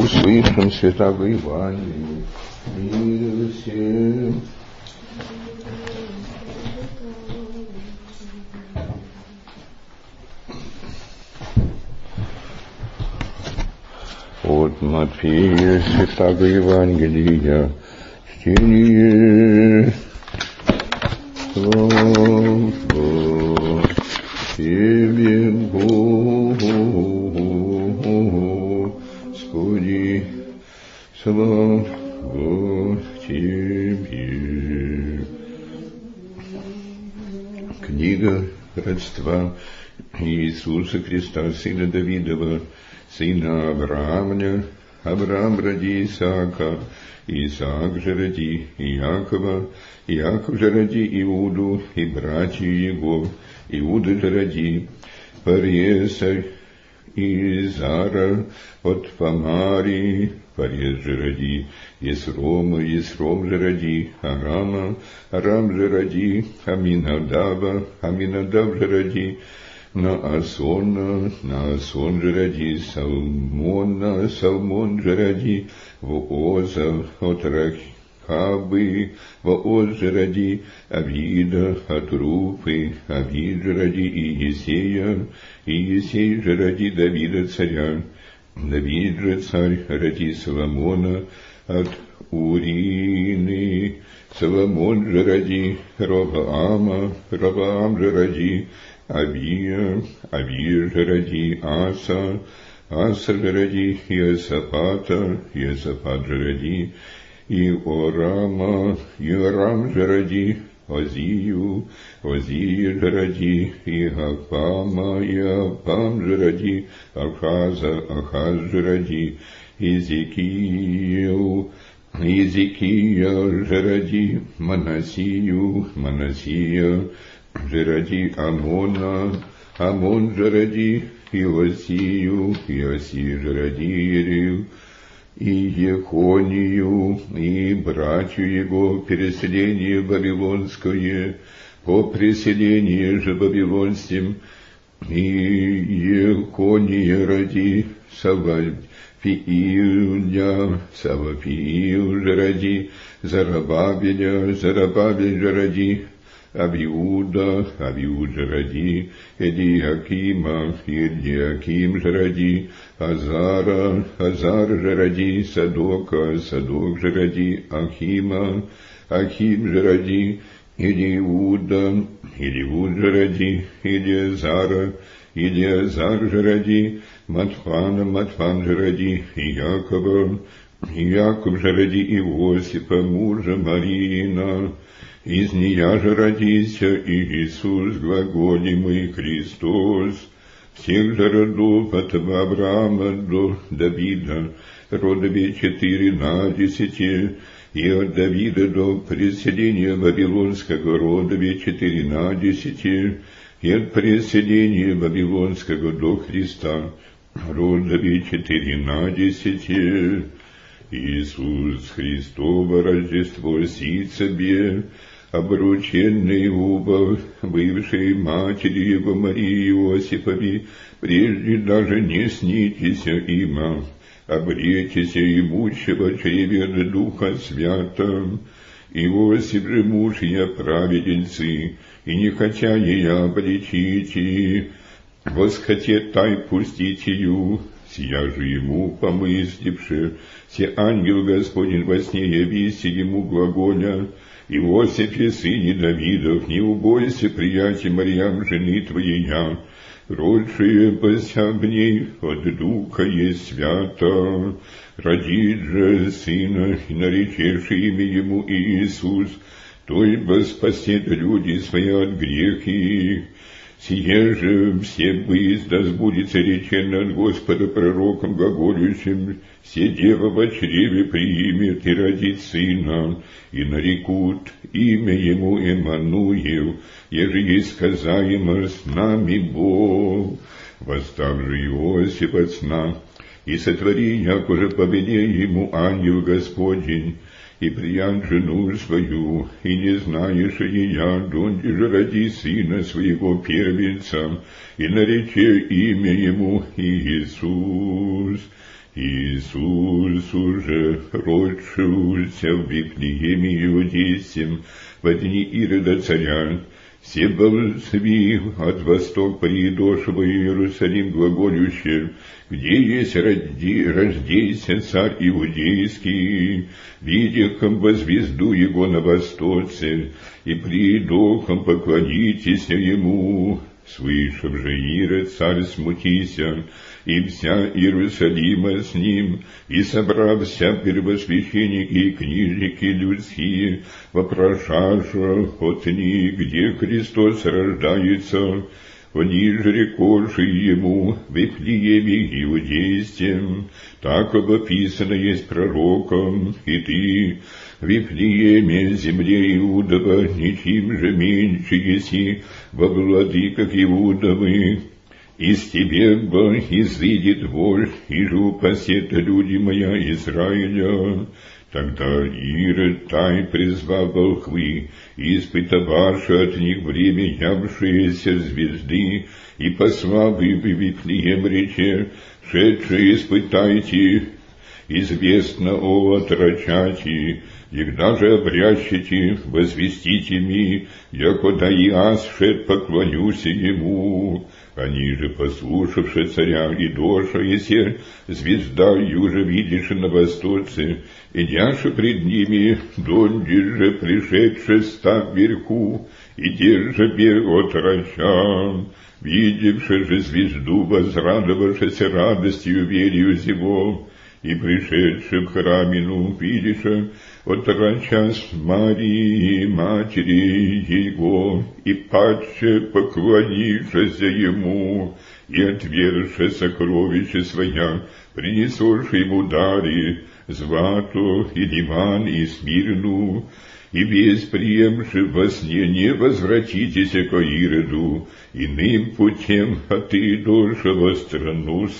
услышим Святаго Евангелия. Мир всем. От Матфея Святаго Евангелия чтение. Слава Тебе, Господи, слава Тебе. Книга родства Иисуса Христа, сына Давидова, сына Авраамня. Авраам роди Исаака, Исаак же роди Иакова, Иаков же роди Иуду и братья его, Иуда же роди Пареса и Зара от Фамарии, Парес же роди Есрома, Есром же роди Арама, Арам же роди Аминадава, Аминадав же роди Наасона, Наасон же роди Салмона, Салмон же роди Вооза от Рахабы, Вооз же роди Авида от Руфы, Авид же роди Иесея, Иесей же роди Давида царя, Давид же царь роди Соломона от Урины, Соломон же роди Роваама, Роваам же роди Авия, Авия же роди Аса, Аса же роди Иосафата, Иосафат же роди Иорама, Иорам же роди Озию, Озия же роди Иоапама, Иоапам же роди Ахаза, Ахаз же роди Иезекию, Иезекия же роди Манасию, Манасия же роди Амона, Амон же роди Иосию, Иосию же роди Ирию, и Ехонию, и братью его переселение Вавилонское, по преселению же Вавилонским, и Ехония роди Савафииля, Савафиил же роди Зарабабеля, Зарабабель же роди Авиуда, Авиуд же роди Элиакима, Элиаким же роди Азара, Азар же роди Садока, Садок же роди Ахима, Ахим же роди Илиуда, Илиуд же роди Илиазара, Илиазар же роди Матфана, Матфан же роди Иакова, Иаков же роди Иосифа, мужа Марина. Из нея же родился Иисус, глаголемый Христос, всех же родов от Авраама до Давида, родове 14, и от Давида до преселения Вавилонского родове 14, и от преселения Вавилонского до Христа родове 14. Иисус Христово Рождество себе, обрученный уба, бывшей матери его Марии Иосифови, прежде даже не снитеся има, обретеся имущего чреве Духа Святом. Иосиф же муж я праведницы, и не хотя ея обличите, восхотет тай пустить ее, сия же ему помысливши, се ангел Господень во сне явися ему глаголя: Иосифе, сыне Давидов, не убойся, приятель Марьям, жены твоя, родшие посягней от Духа есть свято, родит же сына, и наречешь имя ему Иисус, то ибо спасет люди свои от греха их. Сие же все бысть, да сбудется речено от Господа пророком глаголющим: все дева во чреве примет и родит сына, и нарекут имя ему Эммануил, еже есть сказаемо с нами Бог. Восстав же Иосиф от сна, и сотвори, як уже повелел ему ангел Господень, и приян жену свою, и не знаешь ея, донде же роди сына своего первенца, и нарече имя ему Иисус. Иисус уже родшился в Вифлееме Иудейском во дни Ирода царя, все волцви от восток придошего Иерусалим глаголющие, где есть рождейся царь Иудейский, видяхом во звезду его на востоце, и придохом поклонитесь ему. Слышав же Ирод, царь смутися, и вся Иерусалима с ним, и собрався первосвященники и книжники людские, вопрошаша от них, где Христос рождается, они же рекоши ему в Вифлееме Иудейском, так описано есть пророком, и ты, Вифлееме, земле Иудова, ничем же меньше еси во владыках Иудовы. Из тебе бы изыдет вождь, и же упасет люди моя Израиля. Тогда Ирод тай призвал волхвы, и испытавши от них время явшиеся звезды, и послав их в Вифлеем рече, шедшие испытайте, известно о отрочати, егда же обрящите, возвестите ми, яко да и аз шед поклонюся ему. Они же, послушавши царя и доша, еси звезда юже видишь на востоце, идяши пред ними, донде же пришедше став вверху, и держа бег отроча, видевши же звезду, возрадовавшися радостью верию его, и пришедши в храмину, видиша, отроча с Марии, матери его, и падше поклонившися ему, и отвергши сокровища своя, принесоши ему дары, злато, и диван, и смирну, и весь приемши во сне не возвратитесь ко Ироду, иным путем, а ты доша во страну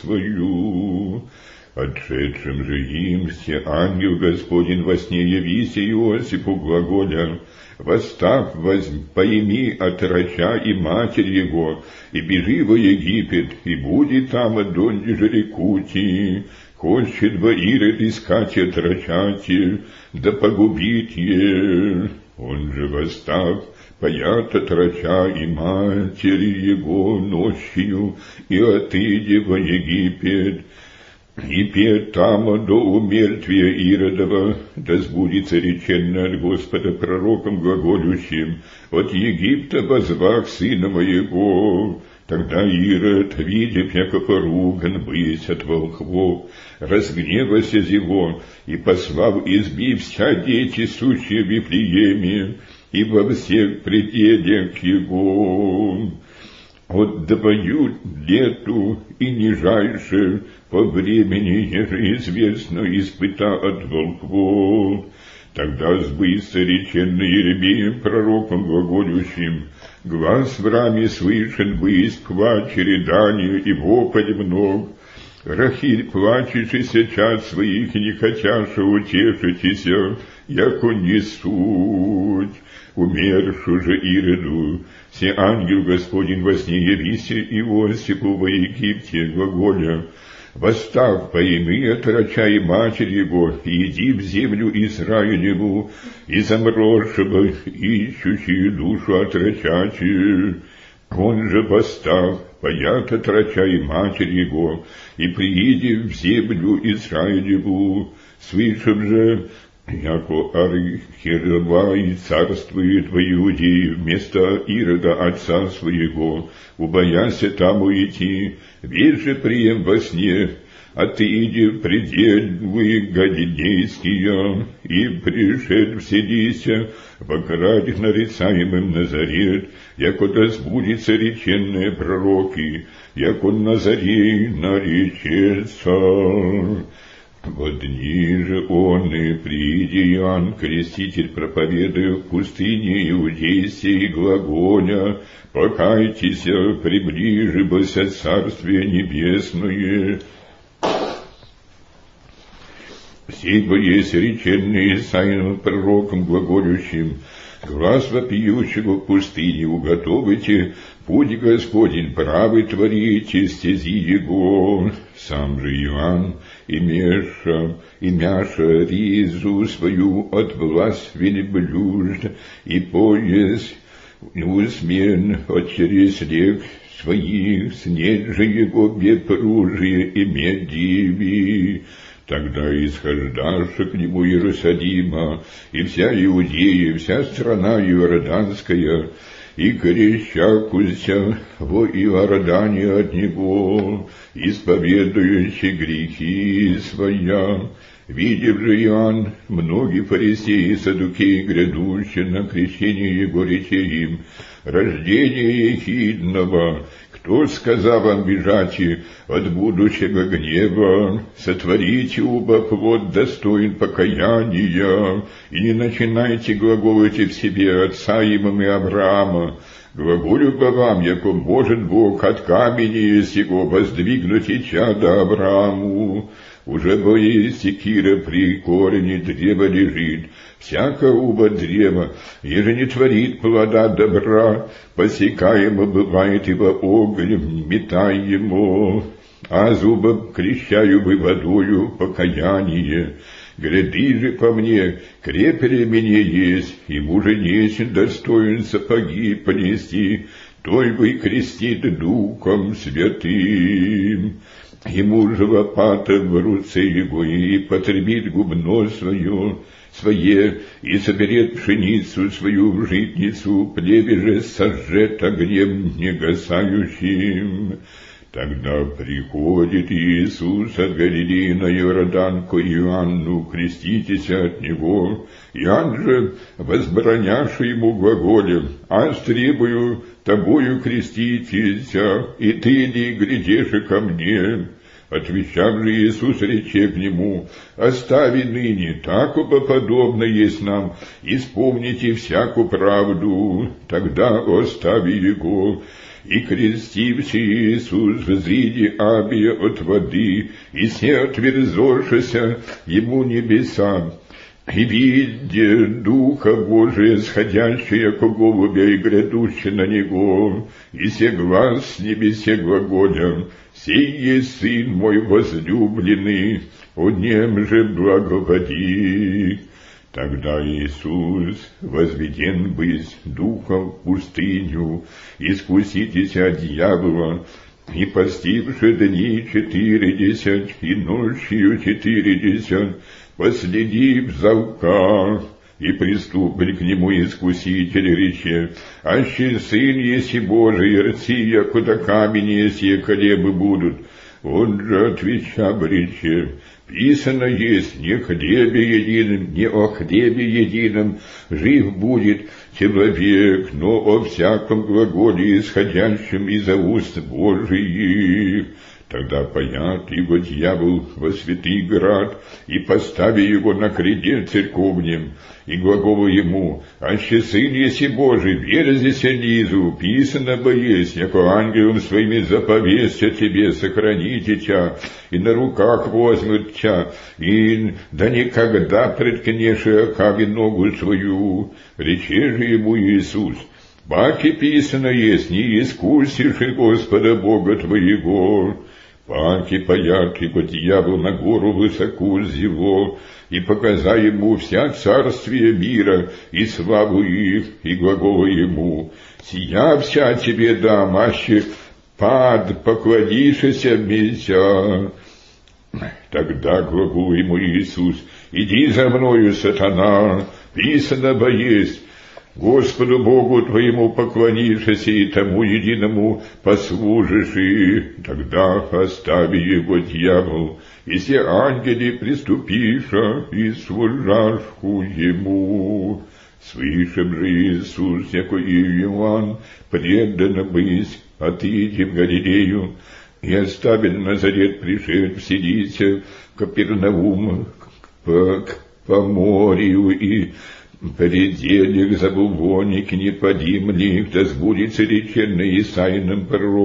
свою. Отшедшим же им все ангел Господень во сне явися Иосифу глаголя, восстав, поими отроча и матерь его, и бежи во Египет, и буди там от донде же рекути, хочет во Ирод искать отрочати, да погубить е. Он же восстав, поят отроча и матери его ночью, и отыди во Египет, и пет там до умертвия Иродова, да сбудется реченно от Господа пророком глаголющим, от Египта возвах сына моего. Тогда Ирод, видев, яко поруган быть от волхвов, разгневался его, и послав избив вся дети, сущие в Вифлееме, и во всех пределах его. Отдавают лету и нижайше по времени, еже известно, испыта от волхвов. Тогда сбылся реченный Еремеем пророком глаголющим, глаз в раме слышен быть к плаче, рыданию и вопль мног. Рахиль, плачущийся час своих, не хотяша утешитеся, яко не суть. Умершу же Ироду, все ангел Господень во сне явися Иосифу во Египте глаголя, восстав, поими отроча и матерь его, и иди в землю Израилеву, и замрозшего, ищущие душу отрочачи. Он же восстав, поят отроча и матерь его, и прииди в землю Израилеву, слышав же, яко Архиерувай царствует в Иудее вместо Ирода отца своего, убояся там уйти, весь же прием во сне, а ты иди в пределы галилейские, и пришед вселися в граде нарицаемым Назарет, яко да сбудется реченные пророки, яко Назарей наречется. Во дни же он и приди Иоанн Креститель проповедуя в пустыне Иудейсей глаголя, покайтесь, приближибося Царствие Небесное. Сей есть реченный Исаием пророком глаголющим, глаз вопиющего в пустыне уготовите Путь Господень правый творите, стези Его. Сам же Иоанн, имяша ризу свою от власть велиблюжд, и пояс неусмен от через рек своих, снять же Его бепружие и медиви. Тогда исхождаша к нему Иерусалима, и вся Иудея, и вся страна Иорданская, и крещакуся во Иордане от него, исповедующий грехи своя. Видев же Иоанн, многие фарисеи и саддукеи, грядущие на крещение его, рече им: рождение ехидного, кто сказал вам бежать от будущего гнева? Сотворите оба плод достоин покаяния, и не начинайте глаголать в себе отца им и Авраама. Глаголю по вам, яко может Бог от камени сего воздвигнуть и чада Аврааму. Уже бои секира при корне древа лежит, всяко уба древа, еже не творит плода добра, посекаемо бывает его огнем, метаемо, а зуба крещаю вы водою покаяние. Гряды же по мне, крепли мне есть, и мужа несен достоин сапоги понести, той вы крестит Духом Святым. Ему же лопата в руце его, и потребит губно свое, и соберет пшеницу свою в житницу, плеве же сожжет огнем негасающим. Тогда приходит Иисус от Галилеи на Иордан к Иоанну, креститесь от него. Иоанн же, возбраняши ему глаголем: аз требую тобою креститесь, и ты ли глядишь ко мне? Отвечав же Иисус, рече к нему: остави ныне, такого подобно есть нам, исполните всякую правду. Тогда остави его. И крестивший Иисус взыди Абия от воды, и се отверзошися ему небеса, и видя Духа Божия, сходящий яко голубя и грядущий на него, и се глас с небесе глаголя: сей есть Сын мой возлюбленный, о нем же благоводи. Тогда Иисус, возведен быть Духом в пустыню, искуситесь от дьявола, и постивши дни 40 и ночью 40, последив завка, и приступили к нему искуситель, рече: аще Сын еси Божий, рци, якуда камени еси хлебы будут. Он же отвечав, рече: писано есть, не хлебе единым, не о хлебе едином жив будет человек, но о всяком глаголе, исходящем из уст Божиих. Тогда понят его дьявол во святый град, и постави его на креде церковнем, и глаголу ему: аще Сын еси Божий, верзися низу, писано бы есть, яко ангелом своими заповестя тебе сохраните тя, и на руках возьмут тя, и да никогда преткнеши окави ногу свою. Рече же ему Иисус: баки писано есть, не искусишь и Господа Бога твоего. Паки паят его дьявол на гору высоко зело, и показа ему вся царствие мира и славу их, и глагола ему: сия вся тебе дам, аще пад поклонишься меня. Тогда глагол ему Иисус: иди за мною, сатана, писано бы есть, Господу Богу твоему поклонишься, и тому единому послужишь, и тогда остави его дьявол, и все ангели приступиша, и служашку ему. Слышав же Иисус, яко и Иоанн предано быть, отойти в Галилею, и оставил Назарет, пришед вселиться в Капернаум по морю, и пределе к забулонике не подимли, да сбудется реченный Исаием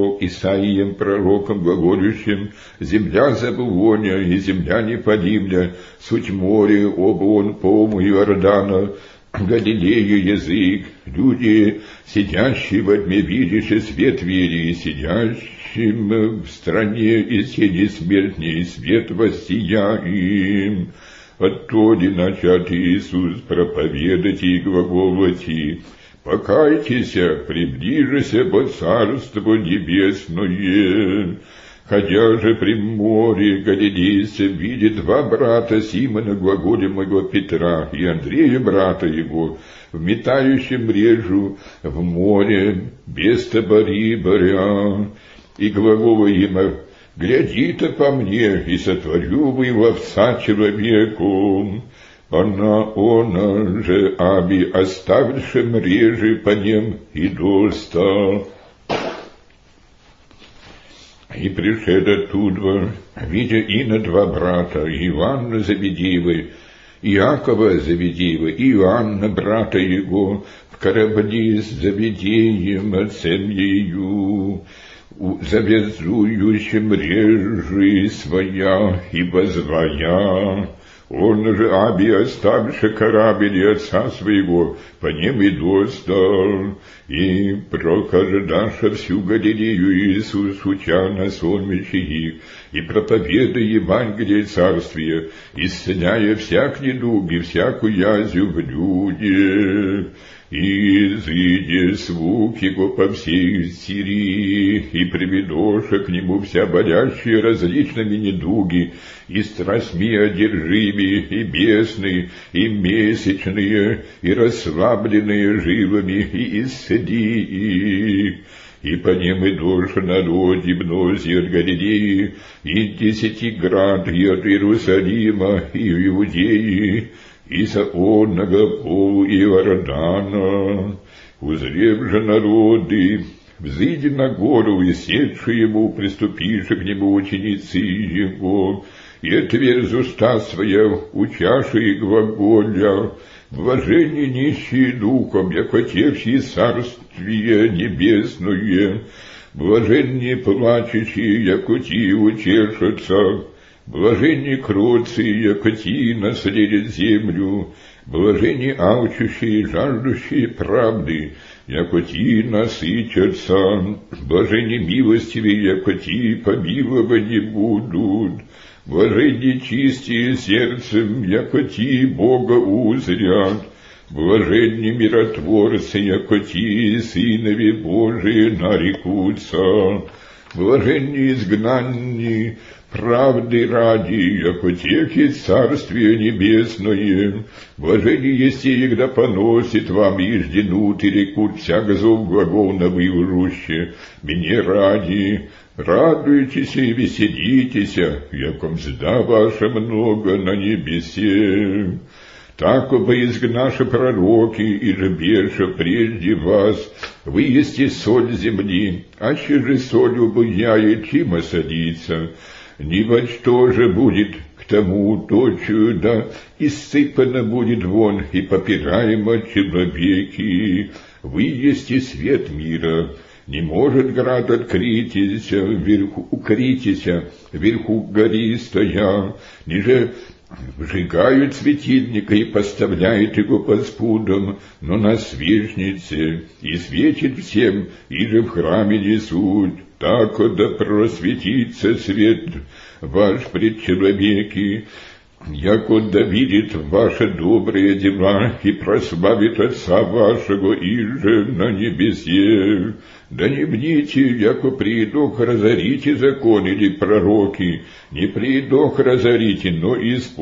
пророком глаголющим: земля Забулония и земля Неподимля, суть море, оба он полму Иордана, Галилею язык, люди, сидящие во тьме, видишь свет веры, сидящим в стране и сети смертней, свет воссия им. Оттуда начат Иисус проповедать и глаголать: покайтесь, приближися по Царству Небесное. Ходя же при море Галилейском, видит два брата Симона, глаголемого Петра, и Андрея, брата его, вметающим мрежу в море, без табори боря, и глагола им: гляди-то по мне, и сотворю вы овца человеку. Она же аби, оставивши мрежи по ним, и доста. И пришед оттуда, видя ино два брата, Иоанна Завидеева, Иакова Завидеева, и Иоанна, брата его, в корабле с Завидеем, отцем ею, завязующим мрежи своя, и возвая. Он же аби, оставивши корабль и отца своего, по ним и достал, и прохождаша всю Галилею Иисус, уча на сонмище их, и проповедуя Евангелие Царствия, исцеляя всяк недуг и всякую язву в людях. И изыди звук его по всей Сирии, и приведоша к нему вся болящие различными недуги, и страстьми одержимые, и бесные, и месячные, и расслабленные живыми, и исцели их. И по ним и дольше народ, и мнози от Галилеи, и 10 град, и от Иерусалима, и Иудеи, и Саонного полу Иордана. Узрев же народы, взыди на гору, и сетши ему, приступивши к нему ученицы его, и отверз уста своя, учаши и глаголя: блаженни нищие духом, яко тевшие царствие небесное, блаженни плачущие, яко ти утешатся, блаженни кроцы, яко ти наследят землю, блаженни алчущие и жаждущие правды, яко ти насытятся, блаженни милостивые, яко ти помилованы будут, блаженни чистые сердцем, яко ти Бога узрят, блаженни миротворцы, яко ти сынови Божии нарекутся, блаженни изгнанни правды ради, яко тех есть Царствие Небесное, блаженни есть те, когда поносит вам ижди нут и рекут всяк зов глагол на выужуще, мне ради. Радуйтесь и веселитесь, яко мзда ваша много на небесе. Так изгнаши пророки, и же беша прежде вас, вы есте соль земли, аще же соль убыяет, чем осадится, ни во что же будет к тому точию, да исыпано будет вон и попираемо человеки. Вы есте свет мира. Не может град открытися, укритися, вверху гори стоя, ниже вжигают светильника и поставляют его под спудом, но на свечнице, и светит всем, и же в храме несут, так да просветится свет ваш пред человеки, яко да видит ваши добрые дела и прославит Отца вашего иже на небесе. Да не бдите, яко приидох разорите закон или пророки, не приидох разорите, но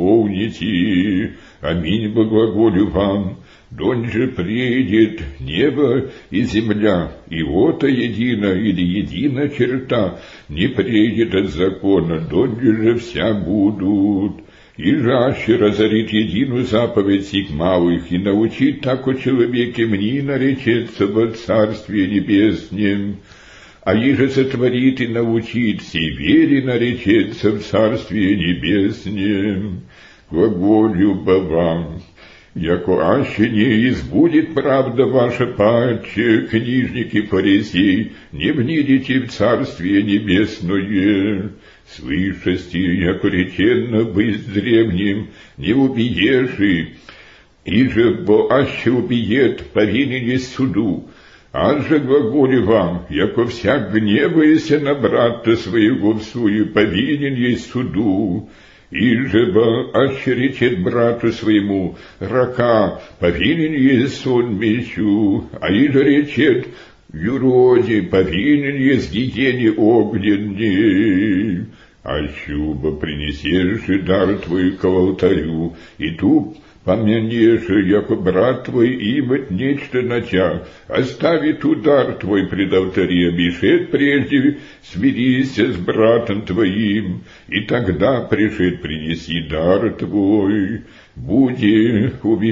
исполните. Аминь, благоволю вам. Донь же приедет небо и земля, и ота едина или едина черта не приедет от закона, донь же вся будут. И жаще разорит единую заповедь сих малых, и научит так у человеке мне наречется во Царстве Небесном, а иже сотворит и научит всей вере наречется в Царстве Небесном. Глаголю вам, яко аще не избудет правда ваша паче, книжники фарисей, не внидите в Царствие Небесное. Свышести, яко реченно быть древним, не убиеши, иже бо аще убиет, повинен есть суду. Ан же глаголе вам, яко всяк гневаяся на брата своего в сую, повинен есть суду. Иже бо аще речет брату своему, рака, повинен есть он мечу, а иже речет, юроде, повинен есть гиене огненней. Ащуба принесешь и дар твой к алтарю, и тут помянешь, яко брат твой имет нечто нача, оставит удар твой пред алтарем, и шед прежде смирися с братом твоим, и тогда пришед принеси дар твой. Буди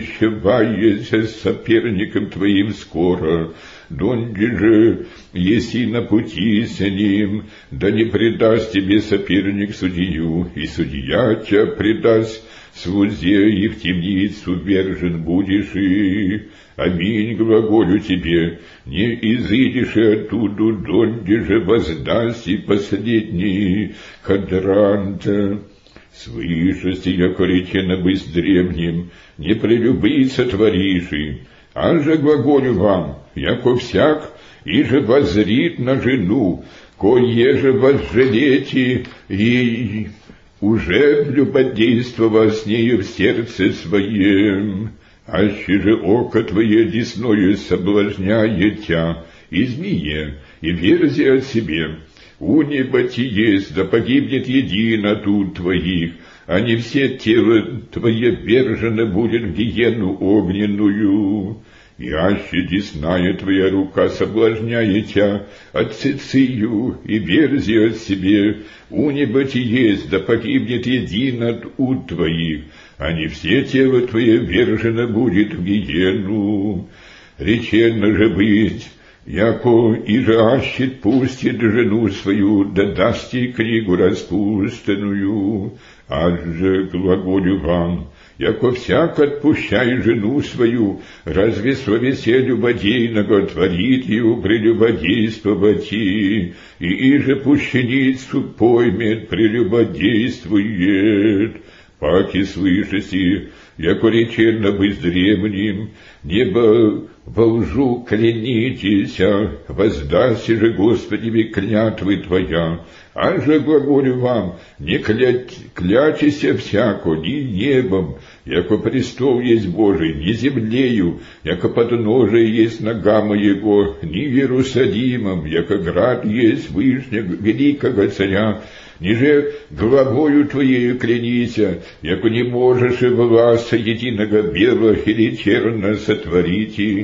увещеваяся с соперником твоим скоро, донде же, еси на пути с ним, да не предаст тебе соперник судью, и судья тебя предаст суде, и в темницу вержен будешь, и аминь глаголю тебе, не изыдешь оттуда, донде же воздаст и последний кадранта. Свышести, яко речено быть древним, не прелюбить сотвориши, а же глаголю вам, яко всяк, иже воззрит на жену, кое-же возжалете, и уже любодействовал с нею в сердце своем, аще же око твое десною соблазняет тя, и змее, и верзи от себе. Унебати есть, да погибнет едино тут твоих, а не все тело твое вержено будет в гиену огненную. И аще десная твоя рука соблазняет тя от цицию и верзи от себе, унебати есть, да погибнет едино у твоих, а не все тело твое вержено будет в гиену. Речено же быть, яко иже ащет пустит жену свою, да даст ей книгу распустанную, аж же глаголю вам, яко всяк отпущай жену свою, разве совесе любодейного творит ее прелюбодействовать, и иже пущеницу поймет прелюбодействует. Паки слышаси, яко речено быть древним, небо во лжу клянитеся, воздасти же Господи клятвы твоя, а же глаголю вам, не клячися всяко, ни небом, яко престол есть Божий, ни землею, яко подножие есть нога моего, ни Иерусалимом, яко град есть вышнего великого царя, ниже главою твоею клянися, яко не можешь и власа единого белого или черно сотворите.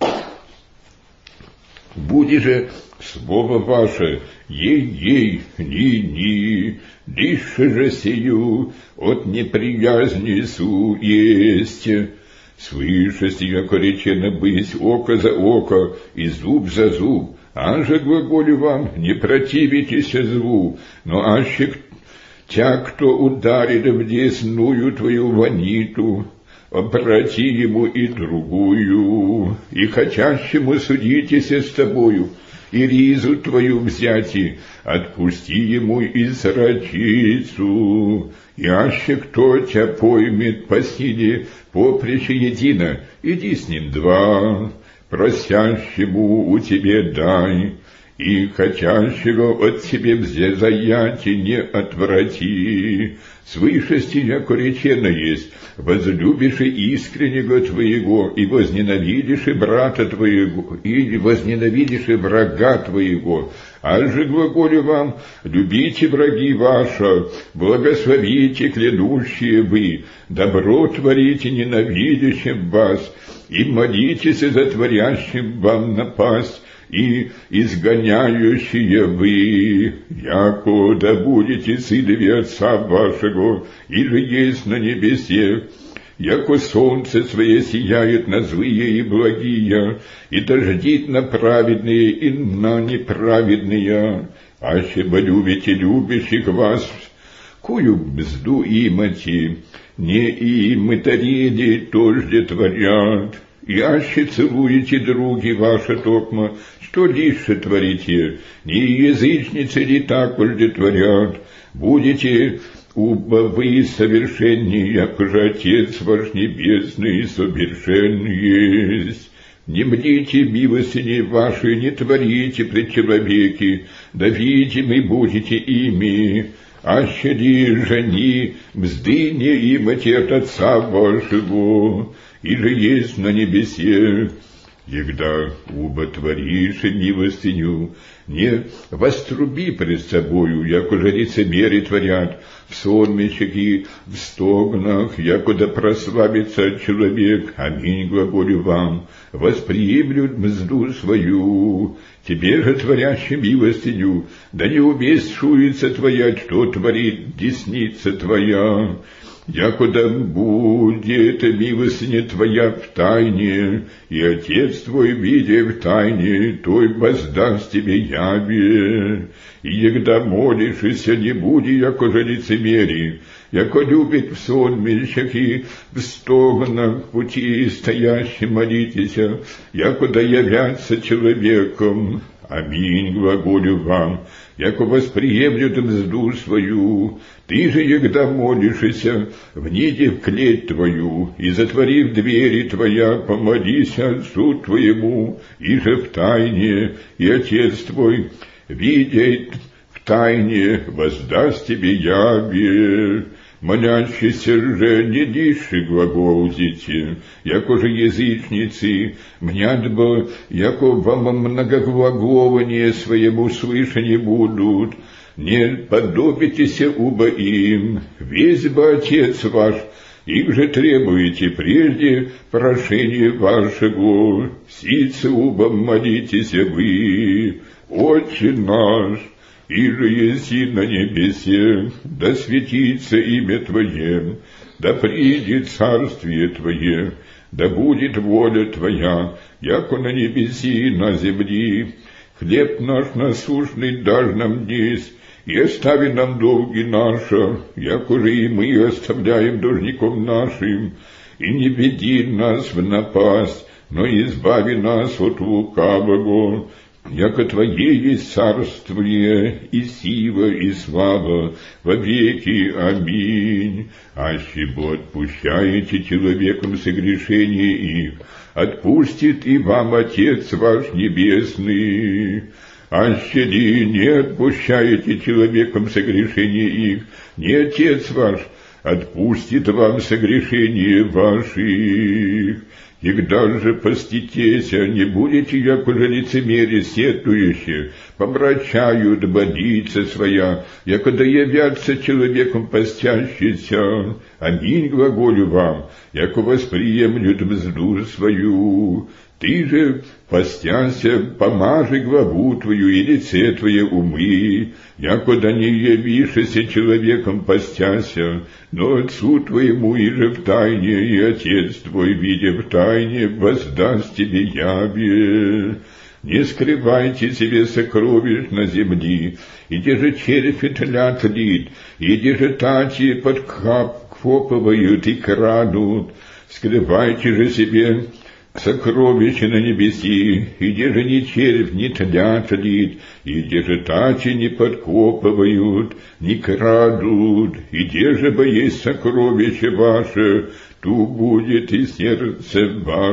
Буди же слово ваше, ей-ей, ни-ни, дише же сию от неприязни су есть. Свышести, яко речено быть око за око и зуб за зуб, а же глаголю вам, не противитесь злу, но аще тя, кто ударит в десную твою ваниту, обрати ему и другую, и хотящему судитесь с тобою, и ризу твою взяти, отпусти ему и срачицу, и аще кто тебя поймет по силе поприще едино, иди с ним два, просящему у тебе дай, и хотящего от тебе взаятие не отврати. Свышести, яко речено есть, возлюбишь искреннего твоего, и возненавидишь брата твоего, или возненавидишь врага твоего. А же глаголю вам, любите враги ваши, благословите клянущие вы, добро творите ненавидящим вас, и молитесь за творящим вам напасть, и изгоняющие вы, яко да будете сыновья Отца вашего, или есть на небесе, яко солнце свое сияет на злые и благие, и дождит на праведные и на неправедные, аще бы любите любящих вас, кую бзду имати, не и мытареди тожде творят, и аще целуете други ваши токма, что лишь творите, не язычницы ли так ольде творят, будете Уба вы совершеннее, якоже Отец ваш Небесный совершен есть. Не мдите милостыни ваши, не творите пред человеки, да видимы будете ими. Ащади жени, вздыне имати от Отца вашего, и же есть на небесе. Егда уба творишь милостыню, не воструби пред собою, якоже лицемеры творят, в сонмищах и в стогнах, якуда прославится человек, аминь глаголю вам, восприемлют мзду свою. Тебе же, творящий милостыню, да не умешуется твоя, что творит десница твоя. Якуда будет милостыня твоя в тайне, и Отец твой, видя в тайне, той воздаст тебе яве. И егда молишься, не буди, якоже лицемери, яко любит в сонмищах и в стогнах пути стоящим молитеся, якуда являться человеком. Аминь глаголю вам, яко восприемлют мзду свою. Ты же, егда молишься, вниди в клеть твою, и, затворив двери твоя, помолись Отцу твоему, и же в тайне, и Отец твой, видя в тайне, воздаст тебе яве. Молящийся же не диши глаголзите, яко же язычницы, мнят бы, яко вам многоглаголание своему слыша не будут, не подобитесь уба им, весь бы Отец ваш, их же требуете прежде прошения вашего, сице убом молитесь вы, Отче наш, иже еси на небесе, да светится имя Твое, да придет царствие Твое, да будет воля Твоя, яко на небеси и на земли. Хлеб наш насущный дашь нам днесь, и остави нам долги наши, яко же и мы оставляем должником нашим, и не веди нас в напасть, но избави нас от лукавого. Яко Твое есть царствие, и сила, и слава, во веки. Аминь. Аще бы отпущаете человекам согрешения их, отпустит и вам Отец ваш Небесный. Аще ли не отпущаете человекам согрешения их, не Отец ваш отпустит вам согрешения ваших. Егда же поститеся, не будете, якоже лицемере сетующие, помрачают бодица своя, якода явятся человеком постящийся. Аминь глаголю вам, яко восприемлют мзду свою. Ты же, постяся, помажи главу твою и лице твое умы, якода не явишься человеком постяся, но Отцу твоему иже в тайне, и Отец твой, видя в тайне, воздаст тебе яве. Не скрывайте себе сокровищ на земли, и те же червь тлят лит, и те же тати подкопывают и крадут. Скрывайте же себе сокровища на небеси, и где же ни червь, ни тлят лит, и где же тачи не подкопывают, не крадут, и где же бы есть сокровище ваше, ту будет и сердце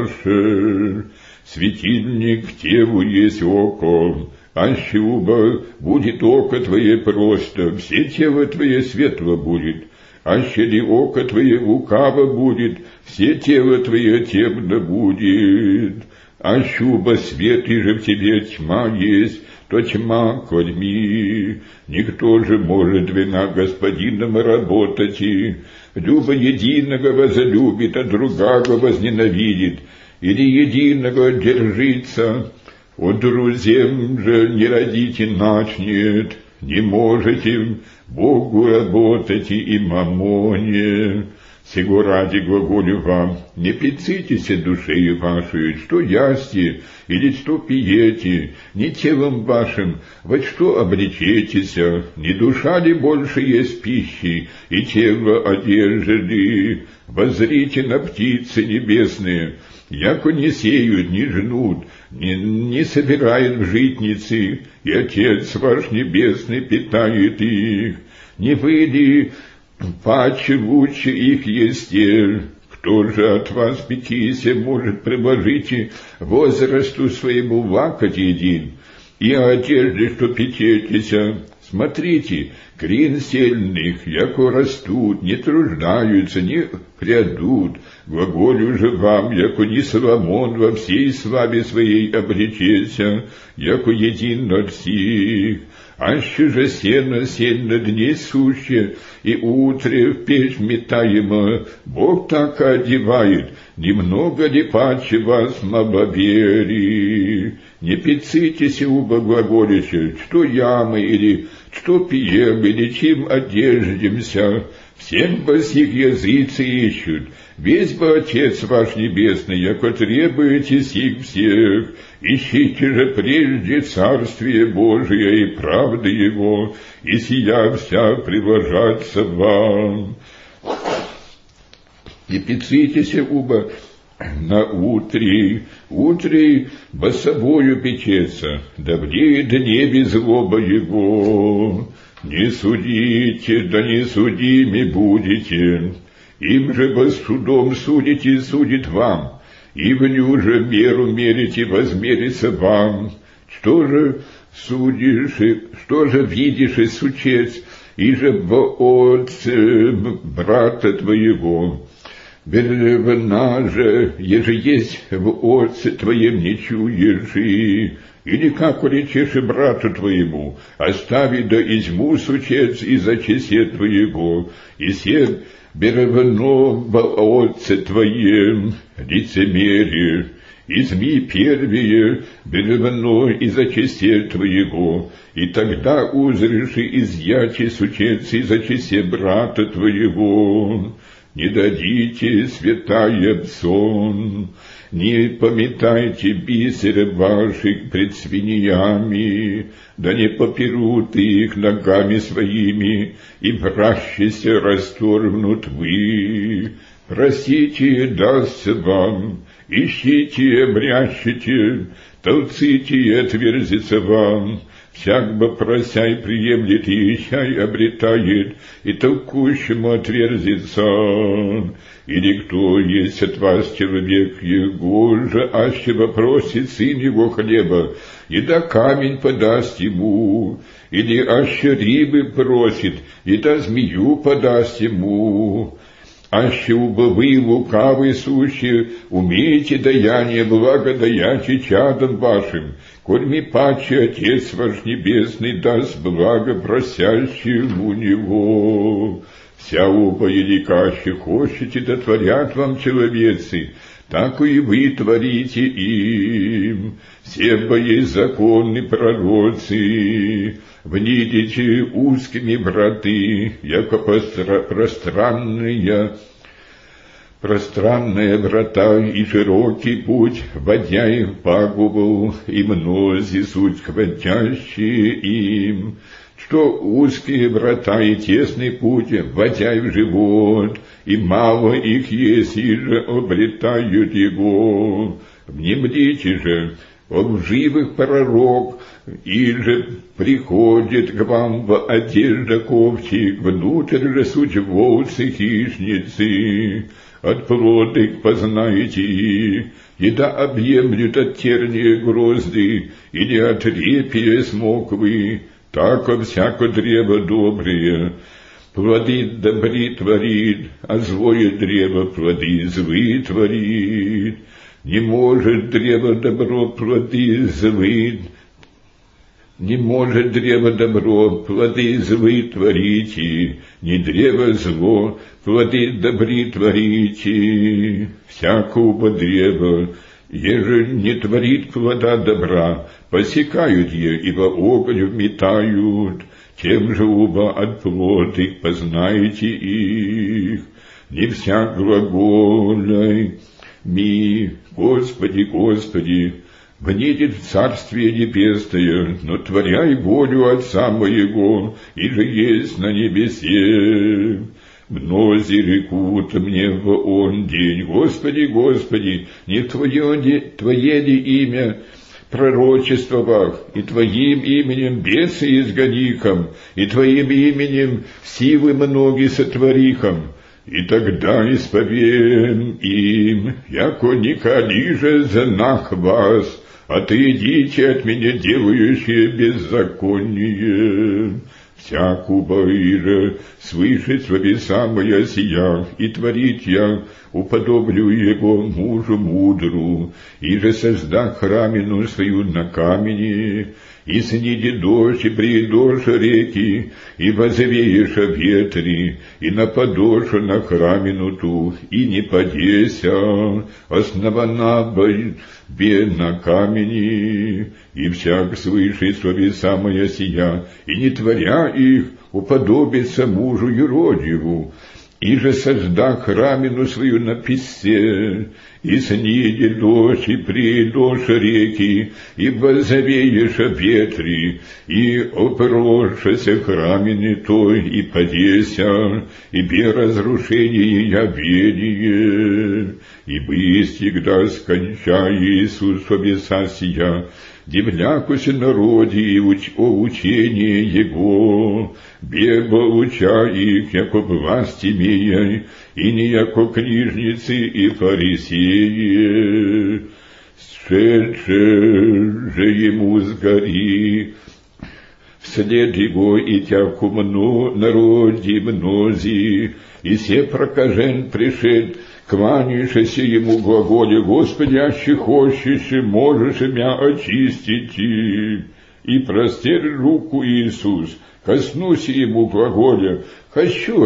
ваше. Светильник телу есть око, аще уба будет око твое просто, все тело твое светло будет. Аще ли око твое лукаво будет, все тело твое темно будет. Аще уба свет и же в тебе тьма есть, то тьма кольми. Никто же может двумя господинам работать, и люба единого возлюбит, а другого возненавидит, или единого держится, от друзем же не родите начнет. Не можете Богу работать и мамоне. Сего ради глаголю вам, не пецитесь душею вашей, что ясте или что пиете, не телом вашим, во что облечетесь, не душа ли больше есть пищи, и тело одежды. Воззрите на птицы небесные, яко не сеют, не жнут, не собирают в житницы, и Отец ваш Небесный питает их. Не вы ли паче лучше их есте. Кто же от вас пятися может приложите возрасту своему вакать един, и о одежде, что печетеся? Смотрите, крин сельных, яко растут, не труждаются, не прядут. Глаголю же вам, яко не Соломон во всей славе своей обречеся, яко един над всех. Аще же сено сень на дне суще, и утре в печь метаемо, Бог так одевает, немного ли паче вас мабабери. Не пецитесь убо глаголище, что ямы или что пьем, или чем одеждемся, всем бы сих языцы ищут. Весь бы Отец ваш Небесный, яко требуете сих всех, ищите же прежде Царствие Божие и правды Его, и сия вся приложаться вам. И пецитесь убо на утре бо собою печется, да бдеет небе злоба Его. Не судите, да не судими будете, им же бо судом судите, судит вам, и в ню же меру мерите, возмерится вам. Что же судишь, что же видишь и сучец, и же в отце брата твоего? Беревна же, еже есть в отце твоем не чуешь, или как речешь брату твоему, остави да изьму сучец из очесе твоего, и се беревно в отце твоем, лицемерие, изми первее беревно из очесе твоего, и тогда узришь изъячи сучец из очесе брата твоего. Не дадите, святая сон, не пометайте бисеры ваших пред свиньями, да не поперут их ногами своими, и вращися расторгнут вы. Просите, дастся вам, ищите, брящите, толците, отверзится вам. Всяк бы просяй приемлет, и ищай обретает, и толкущему отверзится. Или кто есть от вас человек его же, аще попросит сын его хлеба, и да камень подаст ему, или аще рыбы просит, и да змею подаст ему. Аще убо вы лукавые сущие, умеете даяние благодаячи чадом вашим, коль паче Отец ваш Небесный даст благо просящим у Него. Вся убо еликаще хочете, да творят вам человецы, так и вы творите им. Все бо есть законы пророцы, внидите узкими враты, яко пространные врата и широкий путь, водя их пагубу, и мнози суть хватящие им. Что узкие врата и тесный путь, водя в живот, и мало их есть, и же обретают его. Внемлите же, лживых пророк, и же приходит к вам в одежда ковчег, внутрь же суть волцы хищницы. От плод их познаете их, и да объемлют от терния грозды, или от репия смоквы, так всяко древо доброе плоды добри творит, а злое древо плоды злые творит. Не может древо добро плоды злые, не может древо добро плоды злые творите, не древо зло плоды добри творите. Всякого древа, еже не творит плода добра, посекают ее, ибо огонь вметают, тем же оба от плод их познаете их. Не всяк глаголяй ми, Господи, Господи, внедет в Царствие Небесное, но творяй волю Отца моего, и же есть на небесе. Мнози рекут мне в он день: Господи, Господи, не Твое ли имя пророчествовав, и Твоим именем бесы изгоником, и Твоим именем силы многие сотворихом. И тогда исповем им, яко николи же знак вас, отойдите от меня, делающие беззаконие. Всякого иже слышать словеса моя сия, и творить я уподоблю его мужу мудру, и же создах храмину свою на камени, и снидет дождь, и придешь реки, и возовеешь о ветре, и нападешь на храмину ту, и не падеся, основана бе на камени, и всяк слышит словеса моя сия, и не творя их, уподобится мужу юродиву, и же создах храмину свою на песце, и снидет дождь, и придешь реки, и возовеешь о ветре, и опрошься храмины той, и падеся, и бе разрушение явление, и быстигда скончай Иисус словеса сия, дивлякуся народе и о учение Его, беба уча их, яко власть имея, и не яко книжницы и фарисеи, сшедше же ему с гори, вслед его и тяку народе мнози, и се прокажен пришед, кланяешься ему глаголе, Господи, аще хочешь, можешь мя очистить, и простер руку Иисус, коснусь ему глаголя, хочу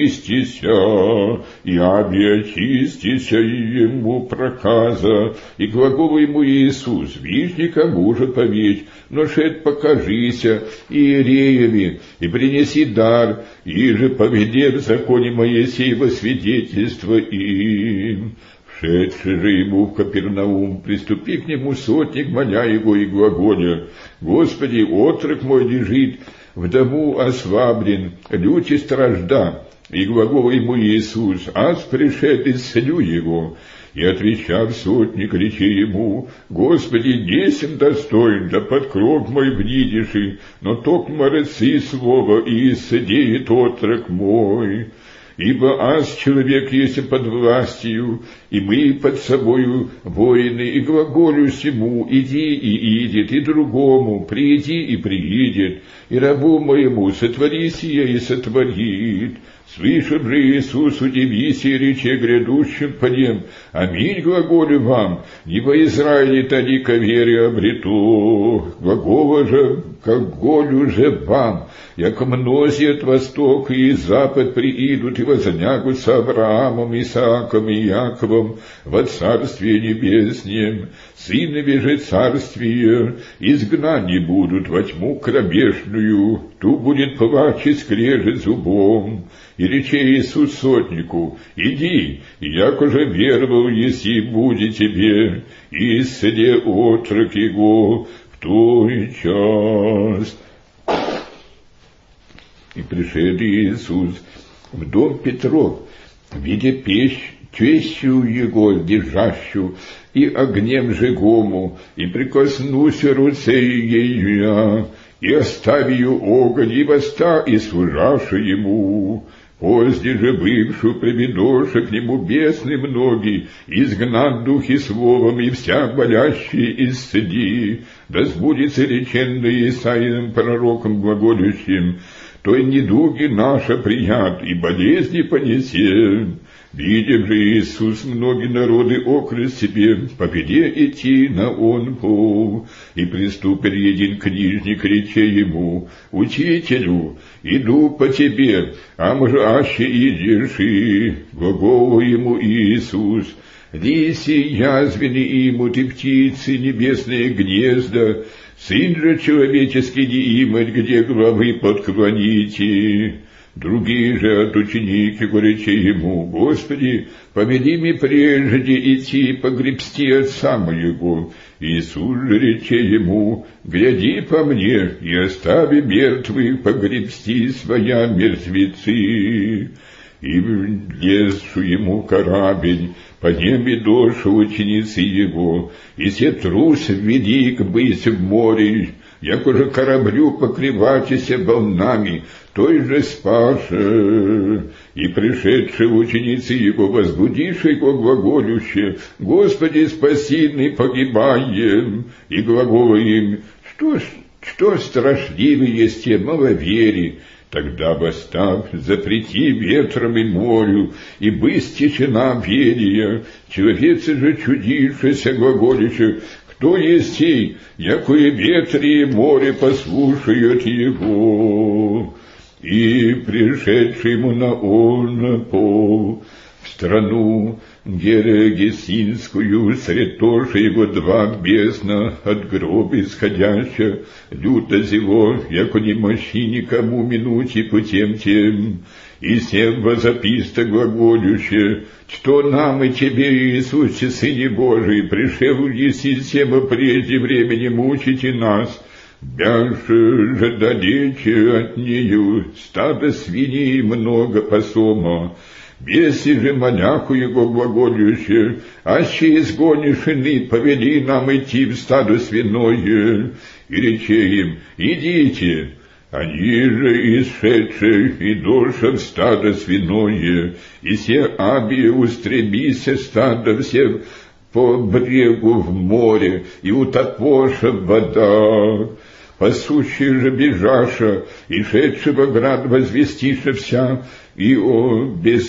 очистися, и аби очистися ему проказа, и глагол ему Иисус, вишника мужа поведь, но шед покажися иереями, и принеси дар, и же поведе в законе Моисеева свидетельство им. Шедший же ему в Капернаум, приступи к нему сотник, моля его и глаголя, Господи, отрок мой лежит в дому ослаблен, люти стражда, и глагол ему Иисус, аз пришед исцелю его. И отвечав сотник, речи ему, Господи, десем достоин, да под кров мой внидиши, но токмо рeci слово, и исцедеет отрок мой. Ибо аз человек есть под властью, и мы под собою воины, и глаголю сему, иди и идет, и другому, приди и приидет, и рабу моему сотвори сие и сотворит. Слышав же Иисус, удивись и рече грядущим подем, аминь глаголю вам, не во Израиле тоliko вере обрету, глагола же, глаголю же вам, яко мнози от востока и запад приидут и возлягут с Авраамом, Исааком и Яковом во Царствие Небеснем, сынове же Царствия, изгнани будут во тьму кромешную, ту будет плач и скрежет зубом. И рече Иисус сотнику, иди, яко же веровал, еси будет тебе, и исцеде отрок его в той час. И пришед Иисус в дом Петров, видя тещу его держащую, и огнем жегому, и прикоснулся руце ее, и оставию огонь, и воста, и служавши ему. Позде же бывшую приведоша к нему бесны многие, изгнат духи словом, и всяк болящий исцеди, да сбудется реченное Исаием пророком глаголющим, той недуги наша прият, и болезни понесем. Видев же Иисус многие народы окрест себе, поведе идти на он пол, и приступил един книжник, рече ему, учителю, иду по тебе, а може аще идешь, и глаголу ему Иисус, лиси язвени имут и птицы небесные гнезда, сын же человеческий не имать, где главы подклоните. Другие же от ученики горячи ему, Господи, поведи мне прежде идти погребсти отца моего. Иисус же рече ему, гляди по мне, и остави мертвых погребсти своя мертвецы. и влезшу ему корабль, по небе дошу ученицы его, и се трус велик быть в море, як уже кораблю покрыватися волнами, той же спаше, и пришедшие ученицы его, возбудивши его глаголюще: Господи, спаси, мы погибаем, и глаголаем: что страшливее есть те маловерие. Тогда восстав, запрети ветром и морю, и бысть тишина верия, человецы же чудившися глаголище: кто есть сей, якое ветре и море послушают его? И пришедший ему на пол, в страну Герегесинскую, сред тоже его два бездна, от гроба исходяща, люто зело, яко не мощи никому минути путем тем, и всем возописто глаголюще: что нам и тебе, Иисусе, Сыне Божий, пришел еси всем прежде времени мучите нас, бяше же далече от нее стадо свиней много пасома, беси же моляху его глаголюще: аще изгонишь ины, повели нам идти в стадо свиное, и рече им: идите. Они же, исшедшие, и душа в стадо свиное, и се абие устремися стадо все по брегу в море, и утопоша в водах. Пасущие же бежаша, и шедшего град возвестиша вся, и о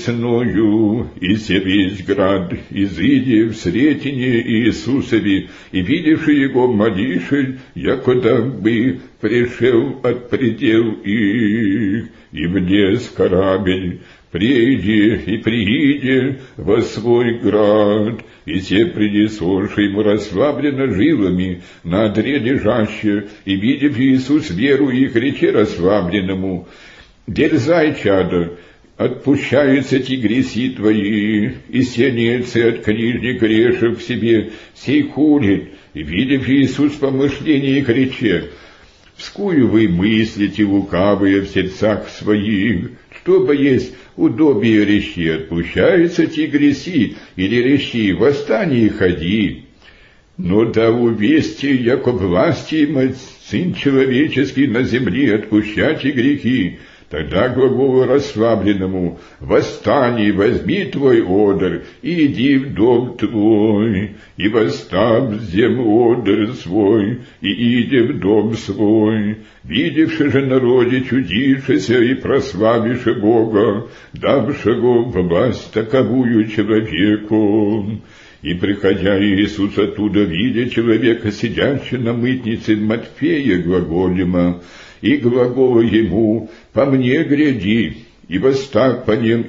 бесною, и се весь град, изыди в сретине Иисусови, и видевши его молиши, якода бы пришел от предел их, и влез корабль, приди и прииди во свой град, и те принесоши ему расслабленно жилами на одре лежаще, и, видев Иисус веру их, рече расслабленному: дерзай, чадо, отпущаются те греси твои, и сенец от книжника решив к себе, сей хулит, и, видев Иисус помышления их, рече: вскую вы мыслите лукавые в сердцах своих, чтобы есть удобие речи, отпущаются те греси, или речи: восстань и ходи. Но да увести, яко власти имать Сын Человеческий на земле, отпущать и грехи. Тогда глаголу расслабленному: восстань и возьми твой одр, и иди в дом твой, и восстав зем одр свой, и иди в дом свой. Видевши же народе чудившися и прославивши Бога, давшего власть таковую человеку. И, приходя Иисус оттуда, видя человека, сидящего на мытнице Матфея глаголема, и глагола ему: по мне гряди, и восстав по нем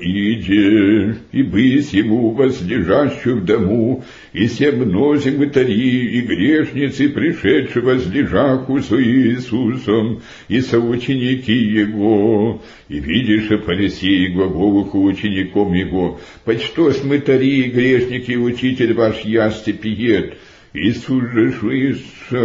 иди, и бысь ему возлежащую в дому, и се мнози мытари и грешницы, пришедшие возлежаху со Иисусом, и соученики его, и видишь, фарисеи глаголуху учеником его: почто с мытари и грешники учитель ваш ясти пиет? Иисус же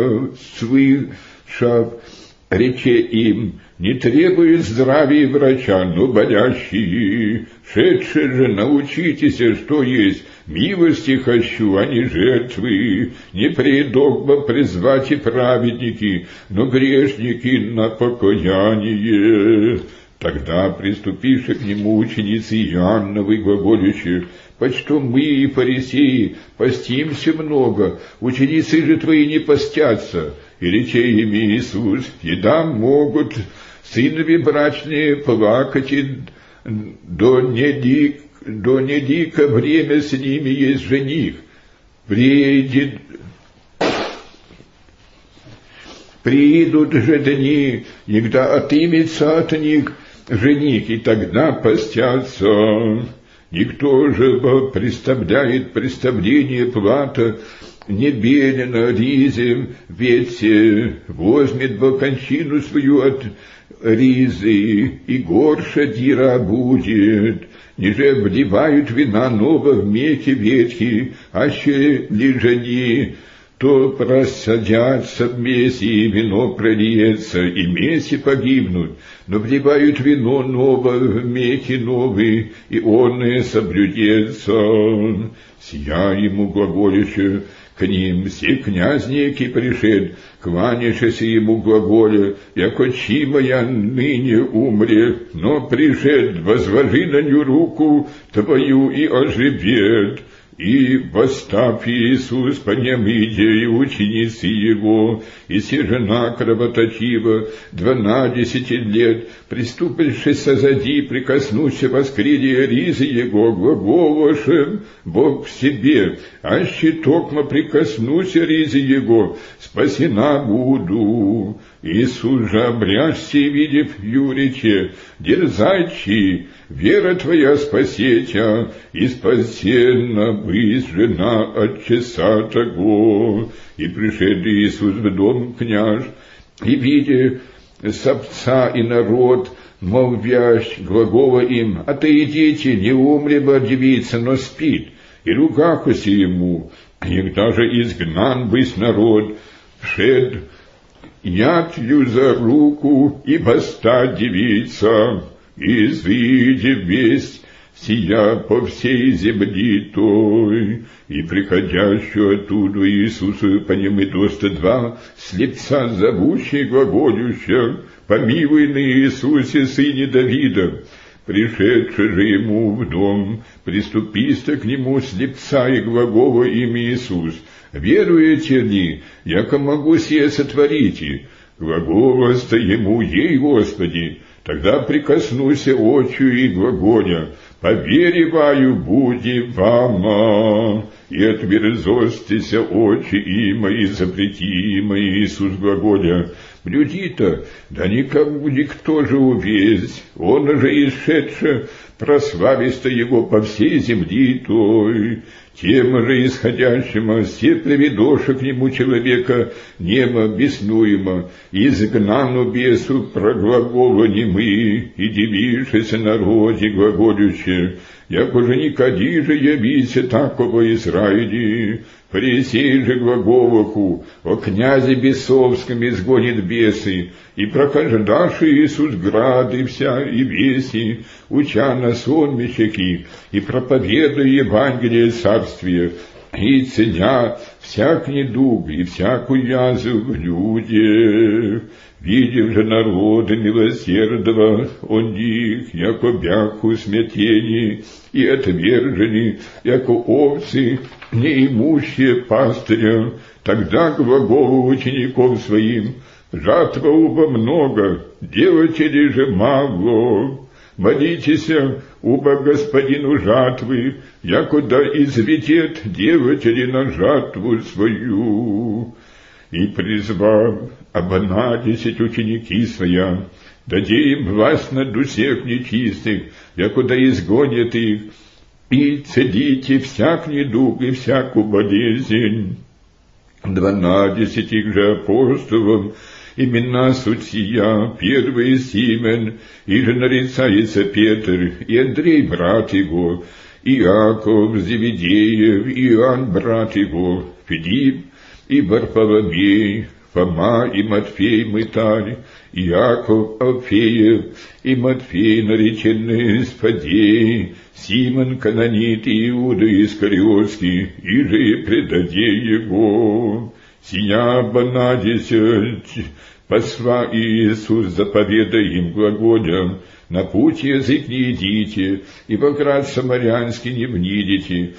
слышав, рече им: не требует здравия врача, но болящие. Шедшие же научитесь, что есть милости хочу, а не жертвы. Не предогба призвать и праведники, но грешники на покаяние. Тогда, приступивши к нему ученицы Иоанновы, глаголющие: почто мы и фарисеи постимся много, ученицы же твои не постятся. И рече им Иисус: еда могут сынови брачные плакать, и до недика время с ними есть жених. Приидут же дни, когда отымется от них жених, и тогда постятся. Никто же представляет представление плата не белено ризем, ведь возьмет бы кончину свою от ризы, и горше дира будет. Ниже вливают вина ново в мехи ветхи, аще ли жени то просадятся в месе, и вино прольется, и меси погибнут, но вливают вино новое в мехи новые, и онное соблюдется. Сия ему глаголище к ним, все князь некий пришед, кланяшися ему глаголя, яко чи моя ныне умре, но пришед, возложи на ню руку твою и оживет. И восстав Иисус по нем иде, и ученицы его, и се жена кровоточива 12 лет, приступивши созади, прикоснуся воскридия ризы его, глаголошем Бог в себе, аще токмо прикоснуся ризы его, спасена буду. Иисус же обряжся, видев юрече, дерзайчи, вера твоя спасетя, и спасенна бысть жена от часа того. И пришед Иисус в дом княж, и видя собца и народ, молвящ, глагола им: отойдите, не умре бы девица, но спит. И ругахося ему, когда же изгнан бысть народ, вшед ятью за руку, и поста девица, извиди весть сия по всей земли той, и приходящую оттуда Иисусу по ним и до 102 слепца зовущий глаголющих: помилуй на Иисусе, сыне Давида. Пришедший же ему в дом, приступисто к нему слепца и глагола им Иисус: веруете ли, яко могу сие сотворите? Глагола-то ему: ей, Господи. Тогда прикоснуся очью и глаголя: повериваю, буди вама. И отверзостися очи има, и запрети има. Иисус глаголя: блюди-то, да никто же увесть, он же исшедше прослависто его по всей земли той. Тем же исходящему все приведоша к нему человека немо беснуемо, изгнану бесу проглаголани мы, и дивишься народе глаголюще, яко же никоди же явися такого Израили. Пресей же глаголоху о князе бесовском изгонит бесы, и прокаждаши Иисус грады вся и веси, уча на сонмищаки, и проповедуя Евангелие царствия, и ценя всяк недуг и всякую язву в людях. Видев же народа милосердного, он их, яко бяху смятени, и отвержени, яко овцы, неимущие пастыря. Тогда глаголу учеников своим: жатва уба много, делателей же мало. Молитесь уба господину жатвы, якуда изведет делатели на жатву свою. И призвав обна 10 ученики своя, даде им власть над всех нечистых, якуда изгонят их, и цедите всяк недуг и всякую болезнь. 12 же апостолов имена суть сия: первый Симон, и же нарицается Петр, и Андрей брат его, Иаков Зеведеев, Иоанн брат его, Филипп и Варфоломей, Фома и Матфей мытарь, Иаков Алфеев и Матфей нареченный Спадей, Симон Канонит и Иуда Искариотский, и же предаде его. Сия 12 посла Иисус заповеда им глаголя: на путь язык не идите, и во град самарянский не внидите,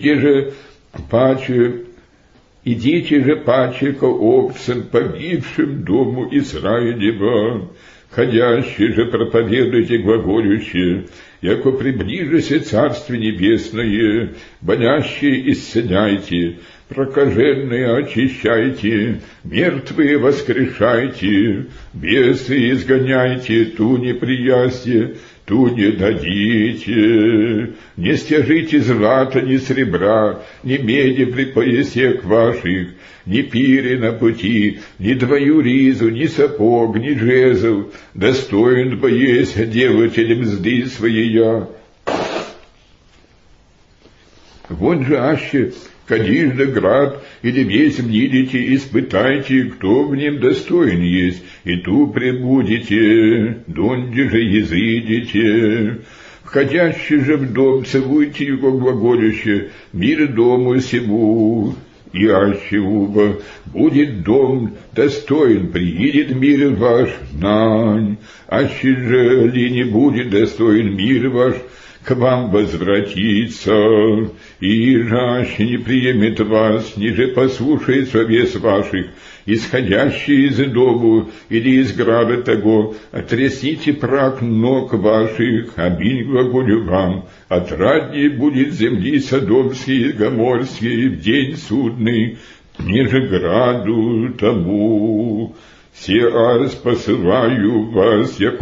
идите же паче ко овцам, погибшим дому Израилева. Ходящие же проповедуйте глаголющие, яко приближися Царствие Небесное, болящие исцеляйте, прокаженные очищайте, мертвые воскрешайте, бесы изгоняйте, ту неприясье, ту не дадите. Не стяжите злата, ни сребра, ни меди при поясек ваших, ни пири на пути, ни двою ризу, ни сапог, ни жезл, достоин бы есть делателем мзды своей я. Вон же аще Кадижда град, или весь мнидите, испытайте, кто в нем достоин есть, и ту пребудете, донде же изыдете. Входящий же в дом, целуйте его глаголюще, мир дому сему, и аще уба будет дом достоин, приедет мир ваш, нань, аще же ли не будет достоин мир ваш, к вам возвратится, и жаще не приемет вас, ниже послушает совет ваших, исходящий из дому или из града того, отрясните прах ног ваших, аминь глаголю вам, отраднее будет земли Содомской и Гоморской в день судный, ниже граду тому. Сеаз посылаю вас, яко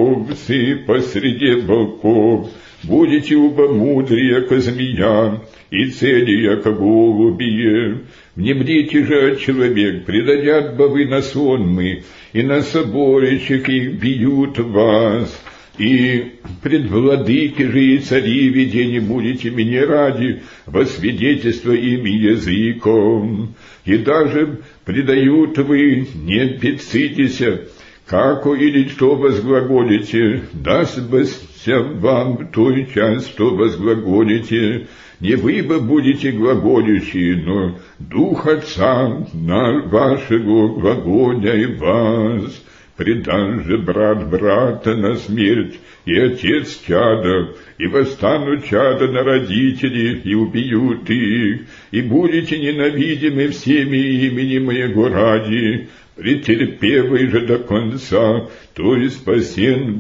овцы посреди волков, будете уба мудрее, яко змея, и цели, яко голубие. Внемлите же, человек, предадят бы вы на сонмы, и на соборищах их бьют вас, и пред владыки же и цари видения будете мне ради, во свидетельство ими языком, и даже предают вы, не пецитеся, како или что возглаголите, даст быся вам той час, что возглаголите, не вы бы будете глаголющие, но Дух Отца на вашего глаголя вас. Предан же брат брата на смерть, и отец чада, и восстанут чада на родителей, и убьют их, и будете ненавидимы всеми имени моего ради, претерпевый же до конца, то и спасен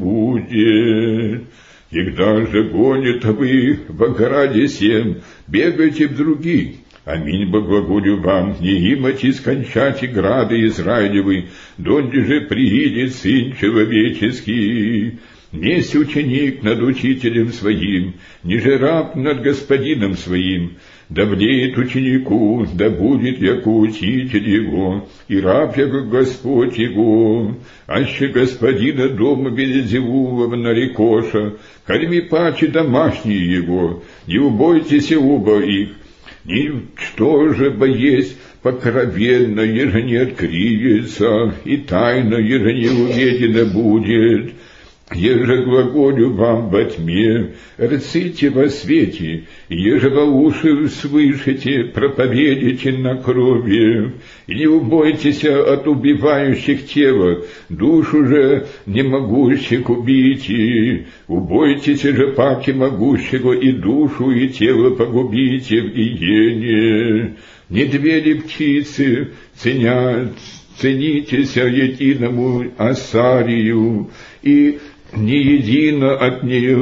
будет. Когда же гонят вы в ограде сем, бегайте в других. Аминь, благоголю вам, не имати скончати грады Израилевы, донде же приидет Сын Человеческий. Несть ученик над учителем своим, ниже раб над господином своим, да влеет ученику, да будет яко учитель его, и раб яко Господь его, аще господина дома Вельзевулова нарекоша, корми паче домашние его, не убойтесь оба их, ничто же бы есть покровенно, еже не откриется, и тайно, еже не уведено будет. Еже глаголю вам во тьме, рците во свете, еже во уши слышите, проповедите на крови, и не убойтесь от убивающих тело, душу же не могущих убить, убойтесь же паки могущего и душу, и тело погубите в гиене. Не две ли птицы ценитесь единому осарию, и не едино от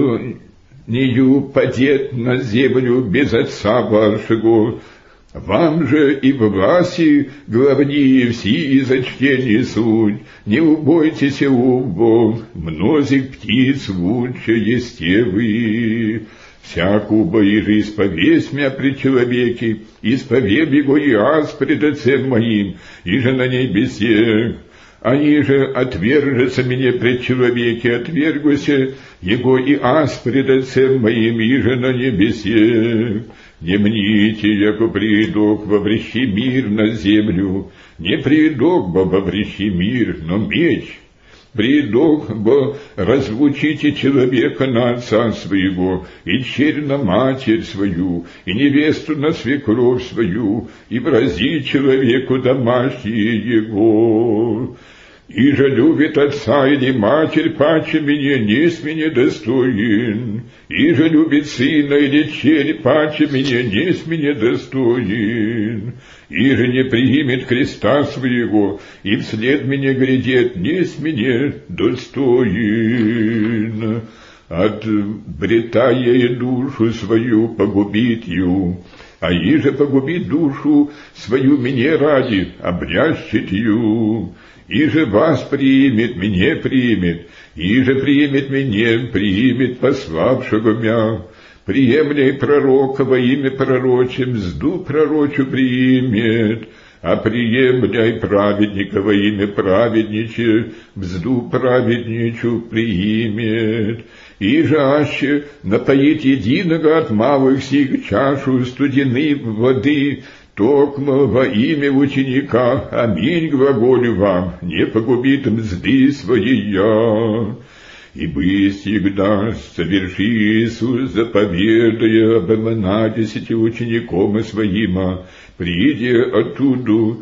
нею падет на землю без отца вашего. Вам же и в власти главнее все зачтения суть, не убойтесь убо, мнозих птиц лучше есте вы. Всякого иже исповесь мя пред человеке, исповед его и аз пред Отцем моим, иже на небесе. Они же отвержется мне пред человеке, отвергуся его и аз пред Отцем моим, иже на небесе. Не мните, яко приидок во врещи мир на землю, не приидок во врещи мир, но меч. Приидок бо разлучите человека на отца своего, и черь на матерь свою, и невесту на свекровь свою, и врази человеку домашние его. И же любит отца или матерь паче меня, несть меня достоин. И же любит сына или черь паче меня, несть меня достоин. И же не примет креста своего, и вслед меня грядет, несть меня достоин. Отбретая душу свою, погубит ее, а иже погубит душу свою мне ради, обрящет ее. Иже вас примет, мне примет, иже примет меня, примет пославшего мя. приемляй пророка во имя пророче, мзду пророчу приимет, а приемляй праведника во имя праведниче, мзду праведничу приимет. И же аще напоит единого от малых сих чашу студены воды, токмо во имя ученика, аминь глаголю вам, не погубит мзды своей. Ибо всегда соверши Иисус, заповедая обманать десяти учеником своим, приди оттуда,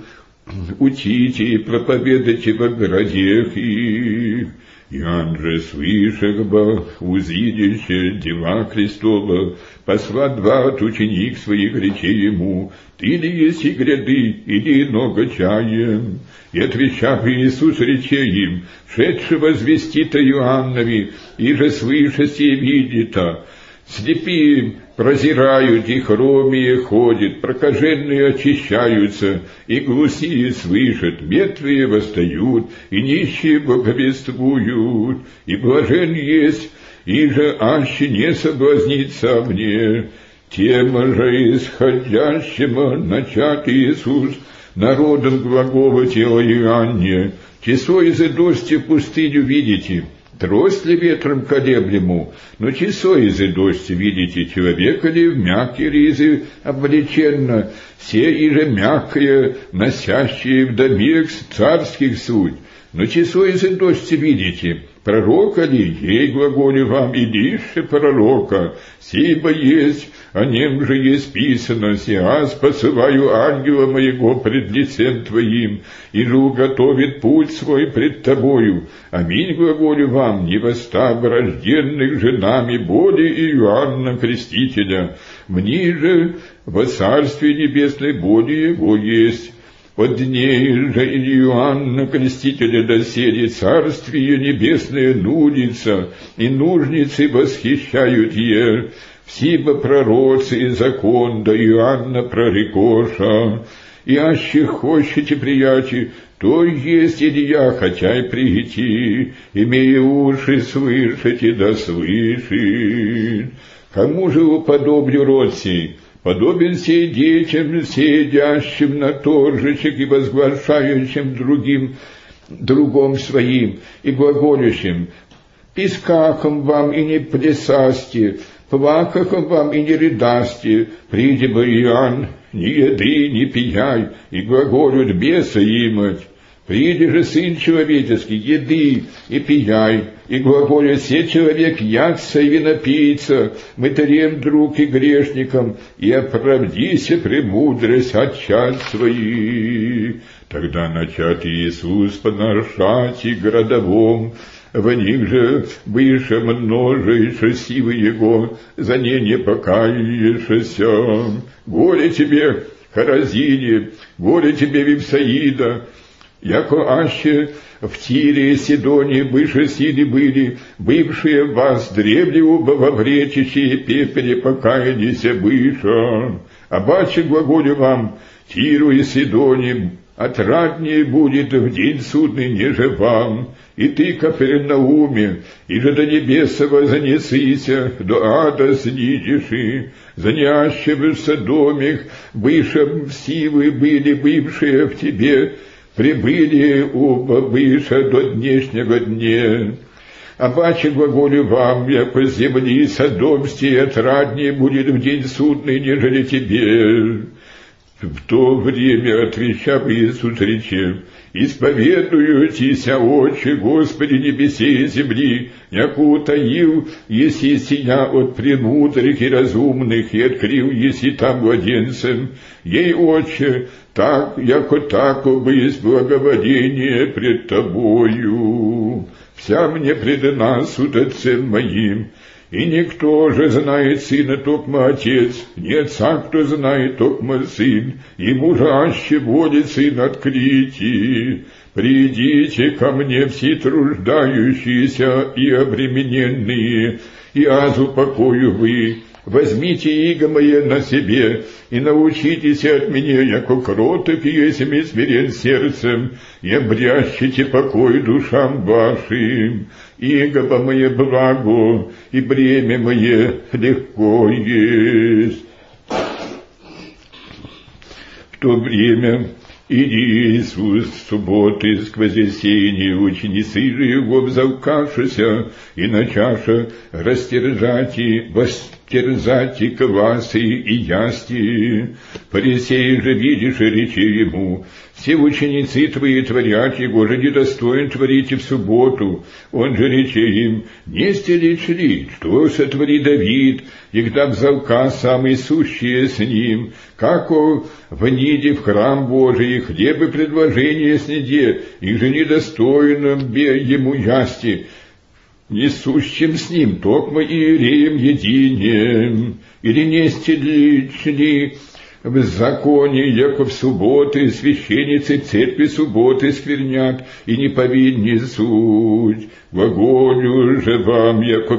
учите и проповедайте во городах их. Ян же слышах узидяще дела Христова, посла 20 ученик своих речей ему, ты ли есть и гряды, или много чаем? И отвечав Иисус речей им, шедший возвестит Иоаннови, и же слыша сие видит-то, слепые прозирают, и хромие ходят, прокаженные очищаются, и глухие слышат, мертвые восстают, и нищие благовествуют, и блажен есть, и же аще не соблазнится мне, тем же исходящему начат Иисус, народом глаголать о Иоанне, часо изыдости в пустыню видите, трость ли ветром колеблему, но часо изыдости видите, человека ли в мягкие ризы облеченно, все иже мягкое, носящие в домик царских суть, но часо изыдости видите, пророка ли, ей глаголю вам, идише пророка, сибо есть, о нем же есть писано, сиас посылаю ангела моего пред лицем твоим, и же уготовит путь свой пред тобою. Аминь глаголю вам, не восстав рожденных женами более Иоанна Крестителя, мне же во Царстве Небесной более его есть. От дней же Иоанна Крестителя доселе Царствие Небесное нудится, и нужницы восхищают е, всибо пророцы и закон да Иоанна прорекоша, и аще хочете приятель, то есть Илья, хотя и прийти, имея уши слышите да слышит. Кому же уподоблю род сей? Подобен сей детям, сидящим на торжищах и возглашающим другом своим, и глаголющим, пискахом вам и не плясасти, плакахом вам и не рыдасти, приди бы Иоанн, ни еды, ни пияй, и глаголют беса имать. Приди же Сын Человеческий, еды и пияй, и глаголят все человек ядца и винопийца, мытарем друг и грешникам, и оправдися премудрость от чад своих. Тогда начат Иисус поношать и городовом, в них же выше множейше силы Его, за ней не покаешься. Горе тебе, Хоразине, горе тебе, Вифсаида, яко аще в Тире и Сидоне выше силы были, бывшие вас древли оба во вречище пепеле покаянися выше. А баче глаголю вам, Тиру и Сидоне отраднее будет в день судный, неже вам. И ты, Капернауме, и же до небеса вознесися, до ада снидиши, заняще в Содомих, выше силы были бывшие в тебе, прибыли оба выше до днешнего дня. А баче глаголю вам, яко земли Содомстие отраднее будет в день судный, нежели тебе. В то время, отвечав Иисус, рече, исповедуютися, Отче, Господи небесей и земли, яко утаил, еси сия от премудрых и разумных, и открыл еси там младенцем, ей, Отче, так, яко тако бы есть благоволение пред Тобою. Вся мне предана суд Отцем моим, и никто же знает Сына, токмо Отец, не Отца, кто знает, токмо Сын, ему же аще будет Сын открытий. Придите ко мне все труждающиеся и обремененные, и аз упокою вы. Возьмите иго мое на себе, и научитесь от меня, яко кроток есмь и смирен сердцем, и обрящите покой душам вашим, иго мое благо, и бремя мое легко есть. В то время Иисус в субботы с вознесения ученицы же его взалкавшися и начаша растерзать и квасы и ясти. Фарисеи же, видишь, речи ему: все ученицы твои творят, его же недостоин творить и в субботу. Он же речи им: не стелишь ли, что сотвори Давид, егда взалка самые сущие с ним, како вниде в храм Божий, хлебы предложения снеде, и же недостойным ему ясти, несущим с ним токмо иереем единем, или не стелишь ли в законе, яко в субботы священницы церкви субботы сквернят и не повинни суть. Глаголю же вам, яко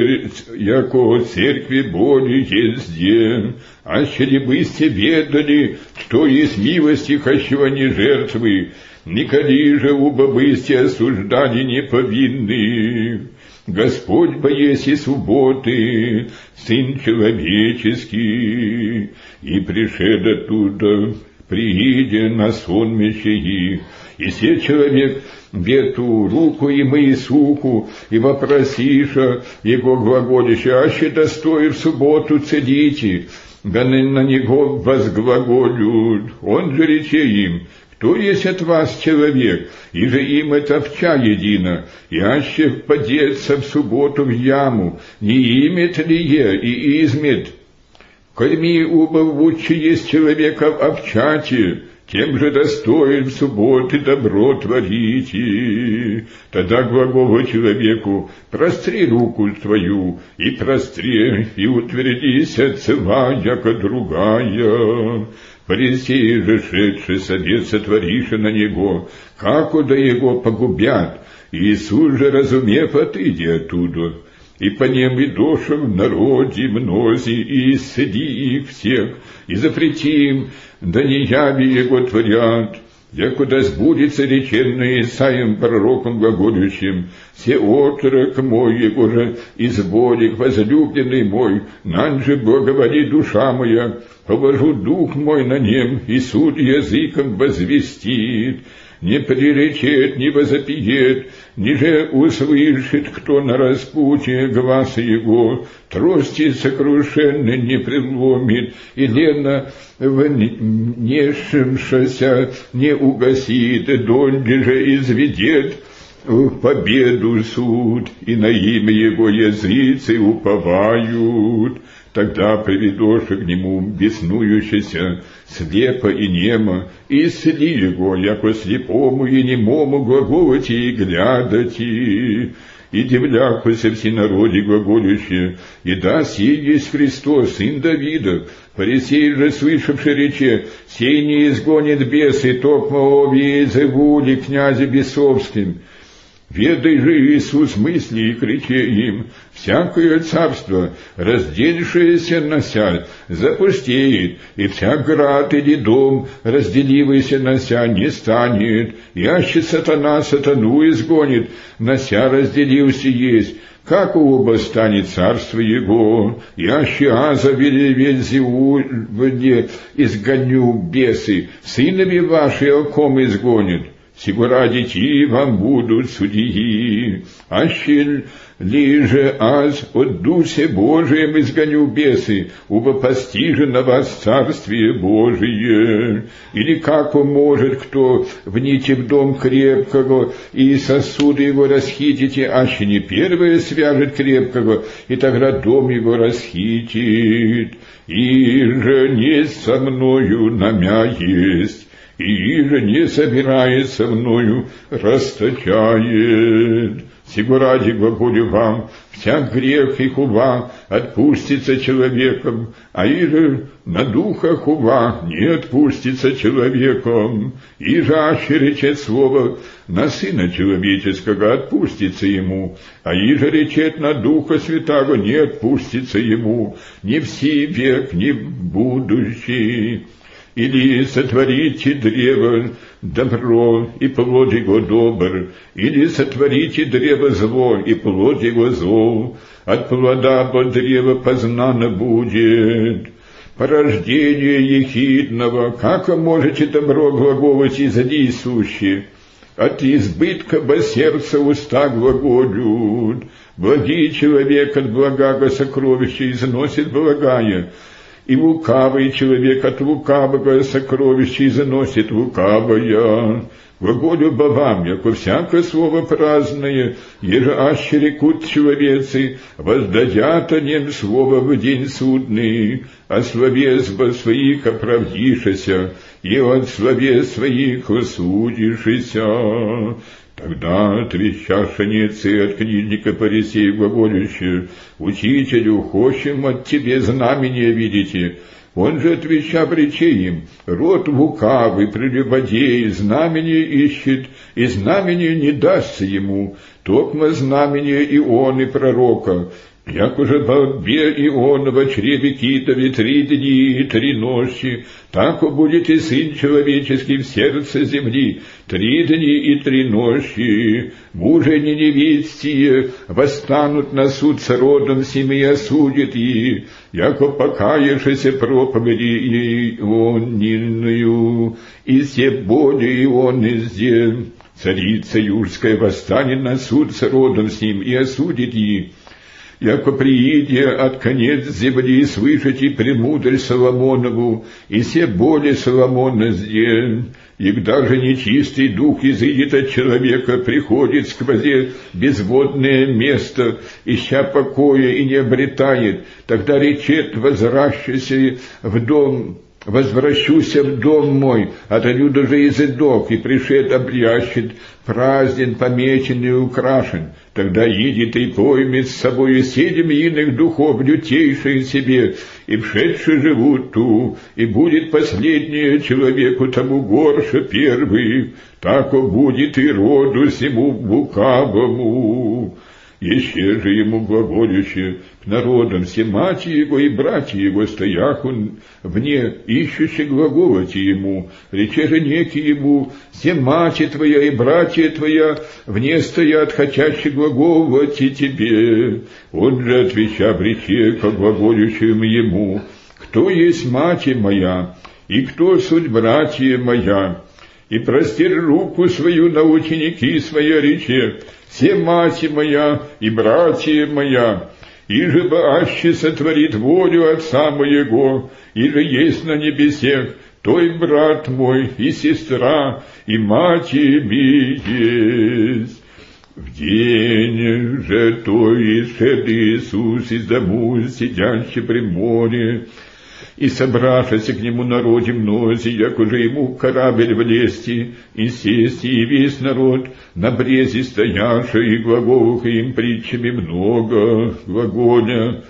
церкви Божией езде, аще ли бысте ведали, что есть милости, хощего не жертвы, николи же уба бысте осуждали неповинных. Господь боеси субботы, Сын человеческий, и пришед оттуда, прииде на сонмище их, и се человек вету руку и Моисуху, и вопросиша его глаголища, аще достоин в субботу целите, да на него возглаголют. Он же рече им: кто есть от вас человек, и же им это овча едина, и аще впадется в субботу в яму, не имет ли и измет? Корми уба лучше есть человека овчати, тем же достоин в субботы добро творите. Тогда глаголу человеку: простри руку твою, и простри, и утвердись от цела, яко другая. Фарисеи же, шедшие совет сотвориша на него, како да его погубят. Иисус же, разумев, отыди оттуда, и по нем и доша в народе мнози, и исцеди их всех, и запрети им, да не яви его творят, якуда сбудется реченное Исаием пророком глаголющим: «Се отрок мой, его же изболик, возлюбленный мой, нань же говори душа моя, положу дух мой на нем, и суд языком возвестит». Не приречет, не возопиет, ниже услышит, кто на распутье глаз его, трости сокрушенной не преломит, и лено внешимшася не угасит, донде же изведет в победу суд, и на имя его языцы уповают. Тогда приведешь к нему беснующийся, слепо и немо, и исцели его, яко слепому и немому глаголите и глядати, и дивляхуся всенародье глаголющие, и да сей есть Христос, сын Давида. Фарисей же, слышавший рече: сей не изгонит бесы, токмо обе зовули князе бесовским. Ведай же, Иисус, мысли и кричи им: всякое царство, разделившееся на ся, запустеет, и всяк град или дом, разделившийся на ся, не станет, и аще сатана сатану изгонит, на ся разделился есть. Как оба станет царство его, и аще аза Вельзевуле изгоню бесы, сынови ваши о ком изгонит? Сего ради ти вам будут судьи, аще ли же аз от Дусе Божием изгоню бесы, убо постижено вас Царствие Божие. Или как может кто вните в дом крепкого, и сосуды его расхитите, аще не первое свяжет крепкого, и тогда дом его расхитит. И же не со мною намя есть, и же не собирает со мною, расточает. Сего ради глаголю вам: всяк грех и хува отпустится человеком, а иже на духа хува не отпустится человеком. И же аще речет слово на Сына Человеческого, отпустится ему, а иже речет на Духа Святаго, не отпустится ему ни в сей век, ни в будущий. или сотворите древо добро, и плод его добр, или сотворите древо зло, и плод его зол, от плода под древо познано будет. Порождение ехидного, как можете добро глаголать из сущее? От избытка бо сердца уста глаголют. Благий человек от благого сокровища износит благая, и лукавый человек от лукавого сокровища износит лукавое. Глаголю бо вам, яко всякое слово праздное, еже аще рекут человецы, воздадят нем слово в день судный, о слове своих оправдишися, и от слове своих осудишися. Тогда отвечаша нецы от книжника Парисея глаголющие: учителю, хочем от тебе знамения видите. Он же, отвеча, рече им: род лукавый, прелюбодей, знамение ищет, и знамение не дастся ему, токмо знамение Ионы пророка. Як уже бе Иона во чреве китове 3 дни и 3 ночи, так будет и Сын Человеческий в сердце земли 3 дни и 3 ночи. Мужи невестие восстанут на суд с родом сим и осудит их, яко покаявшися проповеди Ионную, и все боли Ионы сдел. Царица Юрская восстанет на суд с родом сим и осудит их. Яко прииде от конец земли слышите премудрь Соломонову, и все боли Соломона сделан, и даже нечистый дух изыдет от человека, приходит сквозь безводное место, ища покоя и не обретает, тогда речет: возвращайся в дом, возвращуся в дом мой, отойду даже изыдок, и пришед обрящет, празден, помечен и украшен. Тогда едет и поймет с собой 7 иных духов, лютейшие себе, и вшедшие живут ту, и будет последнее человеку тому горше первых, тако будет и роду сему лукавому. Еще же ему глаголюще к народам все мати его и братья его, стоях он вне, ищущие глаголать ему, рече же неки ему: все мати твоя и братья твоя вне стоят, хотящие глаголать и тебе. Он же, отвеча, рече ко глаголющим ему: кто есть мати моя, и кто суть братья моя? И простер руку свою на ученики свои, рече: все мати моя и братья моя, иже бы аще сотворит волю Отца моего, иже есть на небесех, той брат мой и сестра, и мать ми есть. В день же той исшед Иисус из дому, сидящий при море, и собравшися к нему народе мнози, як уже ему корабль влезти, и сесть, и весь народ на брезе стоявший, и глаголуха им притчами много глаголя.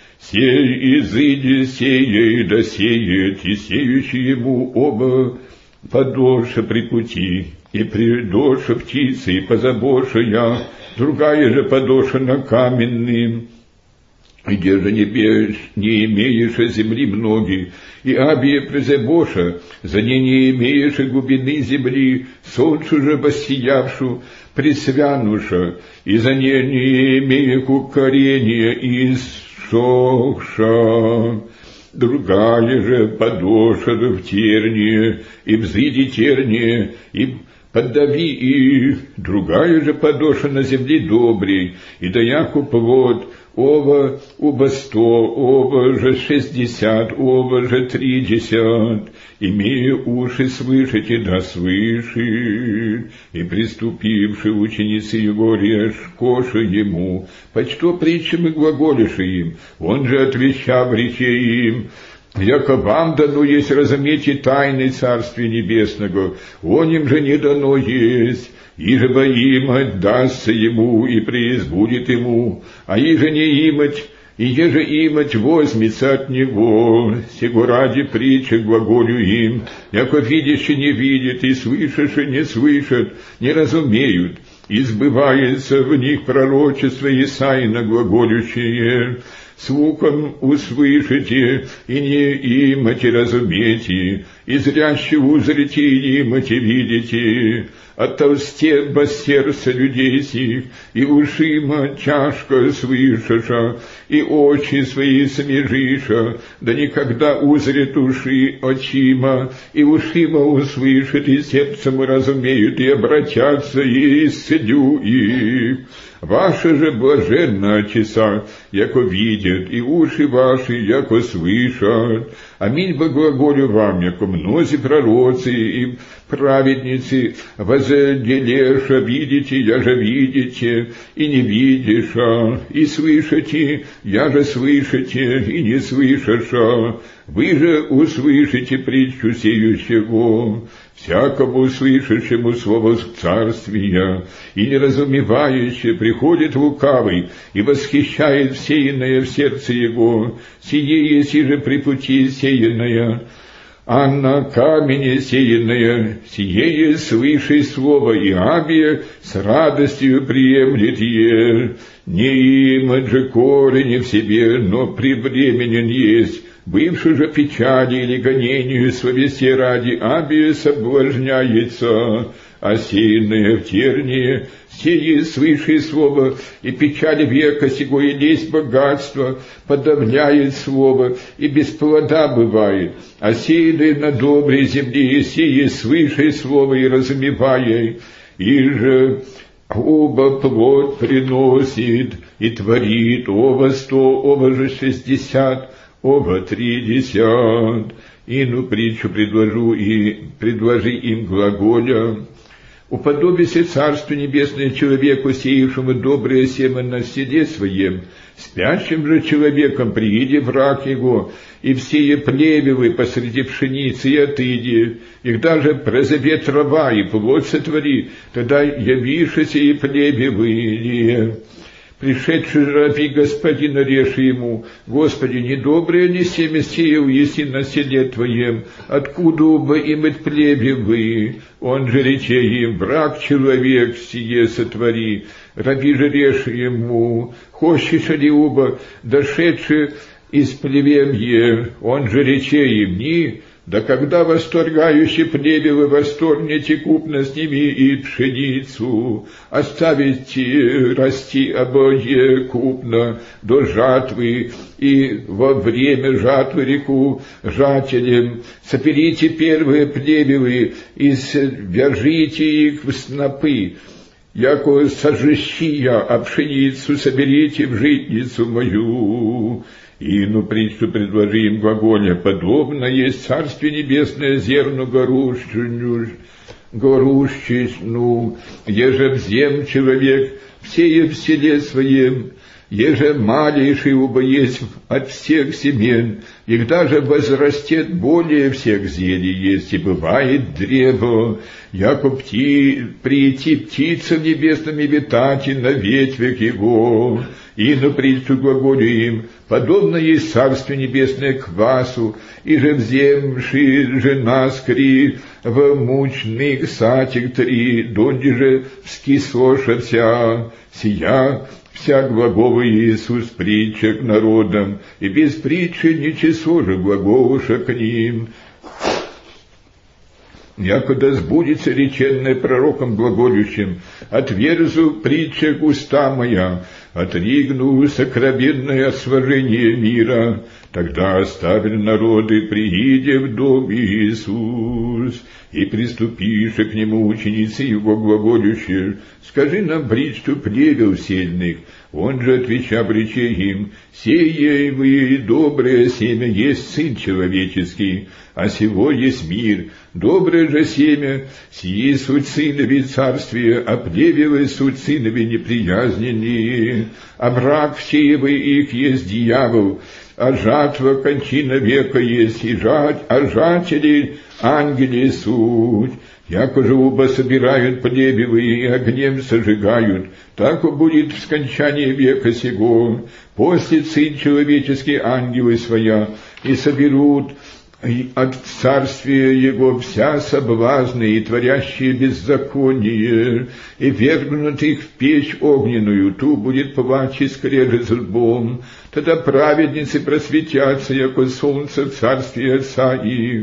Сей изыди сеет, да сеет, и сеющий ему оба подольше при пути, и придольше птицы, и позабольше я, другая же подольше на каменным. Где же не имеешь земли многие, и абие призебоша, за не имеешь глубины земли, солнцу же воссиявшу, присвянуша, и за не имею корения иссохша. Другая же подоша в терние, и взыди терние, и поддави их, другая же подоша на земле добрей, и даяку плод, оба 100, оба же 60, оба же 30, имея уши слышать, и да слышит. И приступивши ученицы его режь коша ему, почто притчами глаголиши им, он же отвечав рече им: яко вам дано есть разуметь тайны Царствия Небесного, он им же не дано есть. Иже бы имать дастся ему, и преизбудет ему, а иже не имать, и еже имать возьмется от него. Сего ради притчи глаголю им, яко видящие не видят, и слышащие не слышат, не разумеют, и сбывается в них пророчество Исаина глаголющее: слухом услышите, и не имате разумете, и зряще узрите, и немоте видите, оттолстет бо сердце людей сих, и ушима тяжко слышаша, и очи свои смежиша, да никогда узрят уши очима, и ушима услышат, и сердцем разумеют, и обратятся, и исцелю их. Ваше же блаженно часа, яко видят, и уши ваши, яко слышат. Аминь, благоголю вам, яко мнози пророцы и праведницы возделеша, видите, я же видите, и не видиша, и слышите, я же слышите, и не слышаша. Вы же услышите притчу сеющего, всякому слышащему слово царствия, и неразумевающе приходит лукавый, и восхищает сеянное в сердце его, сие есть же при пути сеянное, а на камне сеянное, сие есть слышай слово Иабия, с радостью приемлет е, не имет же корень в себе, но превременен есть, бывший же печали или гонению словесе ради Абия соблажняется, а сеянное в тернии, сие свыше слово, и печаль века сего и лесть богатство, подавляет слово, и без плода бывает, а сеянное на доброй земле, сие свыше слово и разумевая, и же оба плод приносит, и творит, оба 100, оба же 60, оба 30, иную притчу предложи им глаголя. Уподобися Царству Небесное человеку, сеявшему доброе семя на селе своем, спящим же человеком прииди враг его, и всее плевелы посреди пшеницы и отыди, их даже прозове трава и плоть сотвори, тогда явишься и плевелы. Пришедший раби господина реши ему: Господи, недоброе ли семя сеял еси на селе Твоем, откуда бы им от плевелы? Он же рече им: враг человек сие сотвори. Раби же реши ему: хочешь ли уба, дошедший из плевелье? Он же рече им: ни. Да когда восторгающие плевелы восторгнете купно с ними и пшеницу, оставите расти обоє купно до жатвы, и во время жатвы реку жателям соберите первые плевелы и свяжите их в снопы, яко сожжищия, а пшеницу соберите в житницу мою. Ину притчу предложи им глаголя: подобно есть Царствие Небесное зерну горущечну, еже взем человек, всея в селе своем, еже малейший убо есть от всех семен, и даже возрастет более всех зелий есть, и бывает древо, яко прийти птицам небесным и витать на ветвях его. И на притчу глаголю им: подобно есть Царствие Небесное квасу, и же вземши же наскри в мучных сатик 3, донде же вскисоша сия вся глагова Иисус притча к народам, и без притчи ничего же глаголуша к ним. Якогда сбудется реченное пророком глаголющим: отверзу притча уста моя, отригну сокровенное освожение мира, тогда оставили народы, прииде в дом Иисус, и приступишь к нему ученицы его глаголющие: скажи нам притчу плевел сильных. Он же, отвеча, рече им: сея вы доброе семя есть Сын Человеческий, а сего есть мир. Доброе же семя, сии суть сынови царствия, а плевелы суть сынови неприязненные, а враг всеевы их есть дьявол, а жатва кончина века есть, а жатели ангели суть. Яко же оба собирают плевелы и огнем сожигают, так будет в скончании века сего. После Сын Человеческий ангелы своя, и соберут от царствия его вся соблазны и творящие беззаконие, и вергнут их в печь огненную, ту будет плач и скрежет зубом. Тогда праведницы просветятся, яко солнце в царстве Отца их.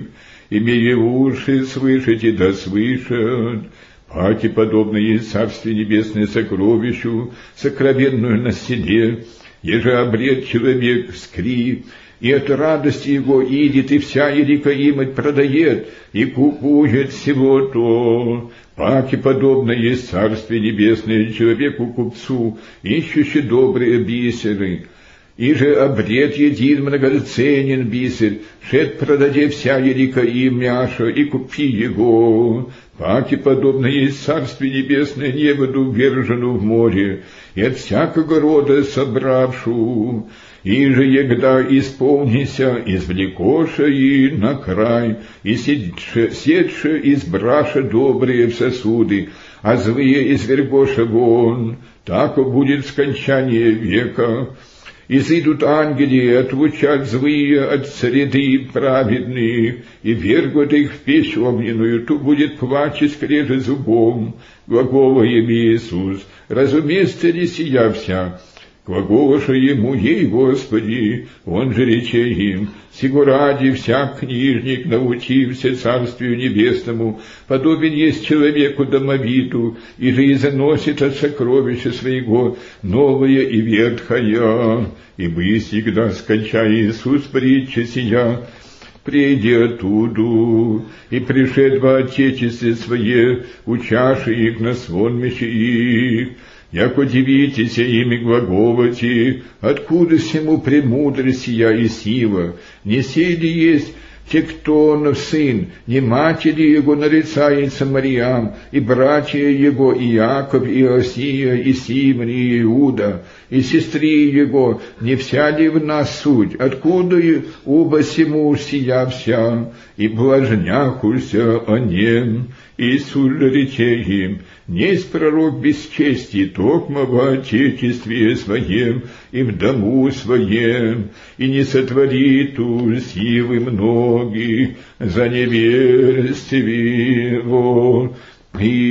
имея уши слышать и да слышат, паки подобные Царствие Небесное сокровищу, сокровенную на стене, еже обрет человек скри, и от радости его идет, и вся Иерикаимать продает, и купует всего то. Паки подобно есть Царствие Небесное человеку-купцу, ищущий добрые бисеры. И же обрет един многоценен бисер, шед продаде вся Иерикаим мяша, и купи его. Паки подобно есть Царствие Небесное неводу вержену в море, и от всякого рода собравшу. И же егда исполнися, извлекоша и на край, и седше избраша добрые в сосуды, а злые извергоша вон, так будет скончание века. Изыдут ангели отлучать злые от среды праведных, и вергут их в печь огненную, то будет плач и скрежет зубом. Глаголаем Иисус, разумеется ли сия вся? Глаголоша ему ей, Господи, он же рече им, сего ради всяк книжник, научився Царствию Небесному, подобен есть человеку домовиту, и же и заносит от сокровища своего новое и ветхое. Ибо и всегда, скончая Иисус притча сия, приди оттуду, и пришед во Отечестве Свое, учаши их на сонмище их. Яко дивитесь ими глаголоти, откуда сему премудрость сия и сила, не сей ли есть Тектонов сын, не матери его нарицается Мариам, и братья его Иаков, и Иосия, и Симон, и Иуда, и сестры его, не вся ли в нас суть, откуда оба сему сия вся, и блажняхуся о нем. Иисус же рече им, несть пророк без чести, токмо в Отечестве Своем и в дому Своем, и не сотворит у силы многих за неверствие его. И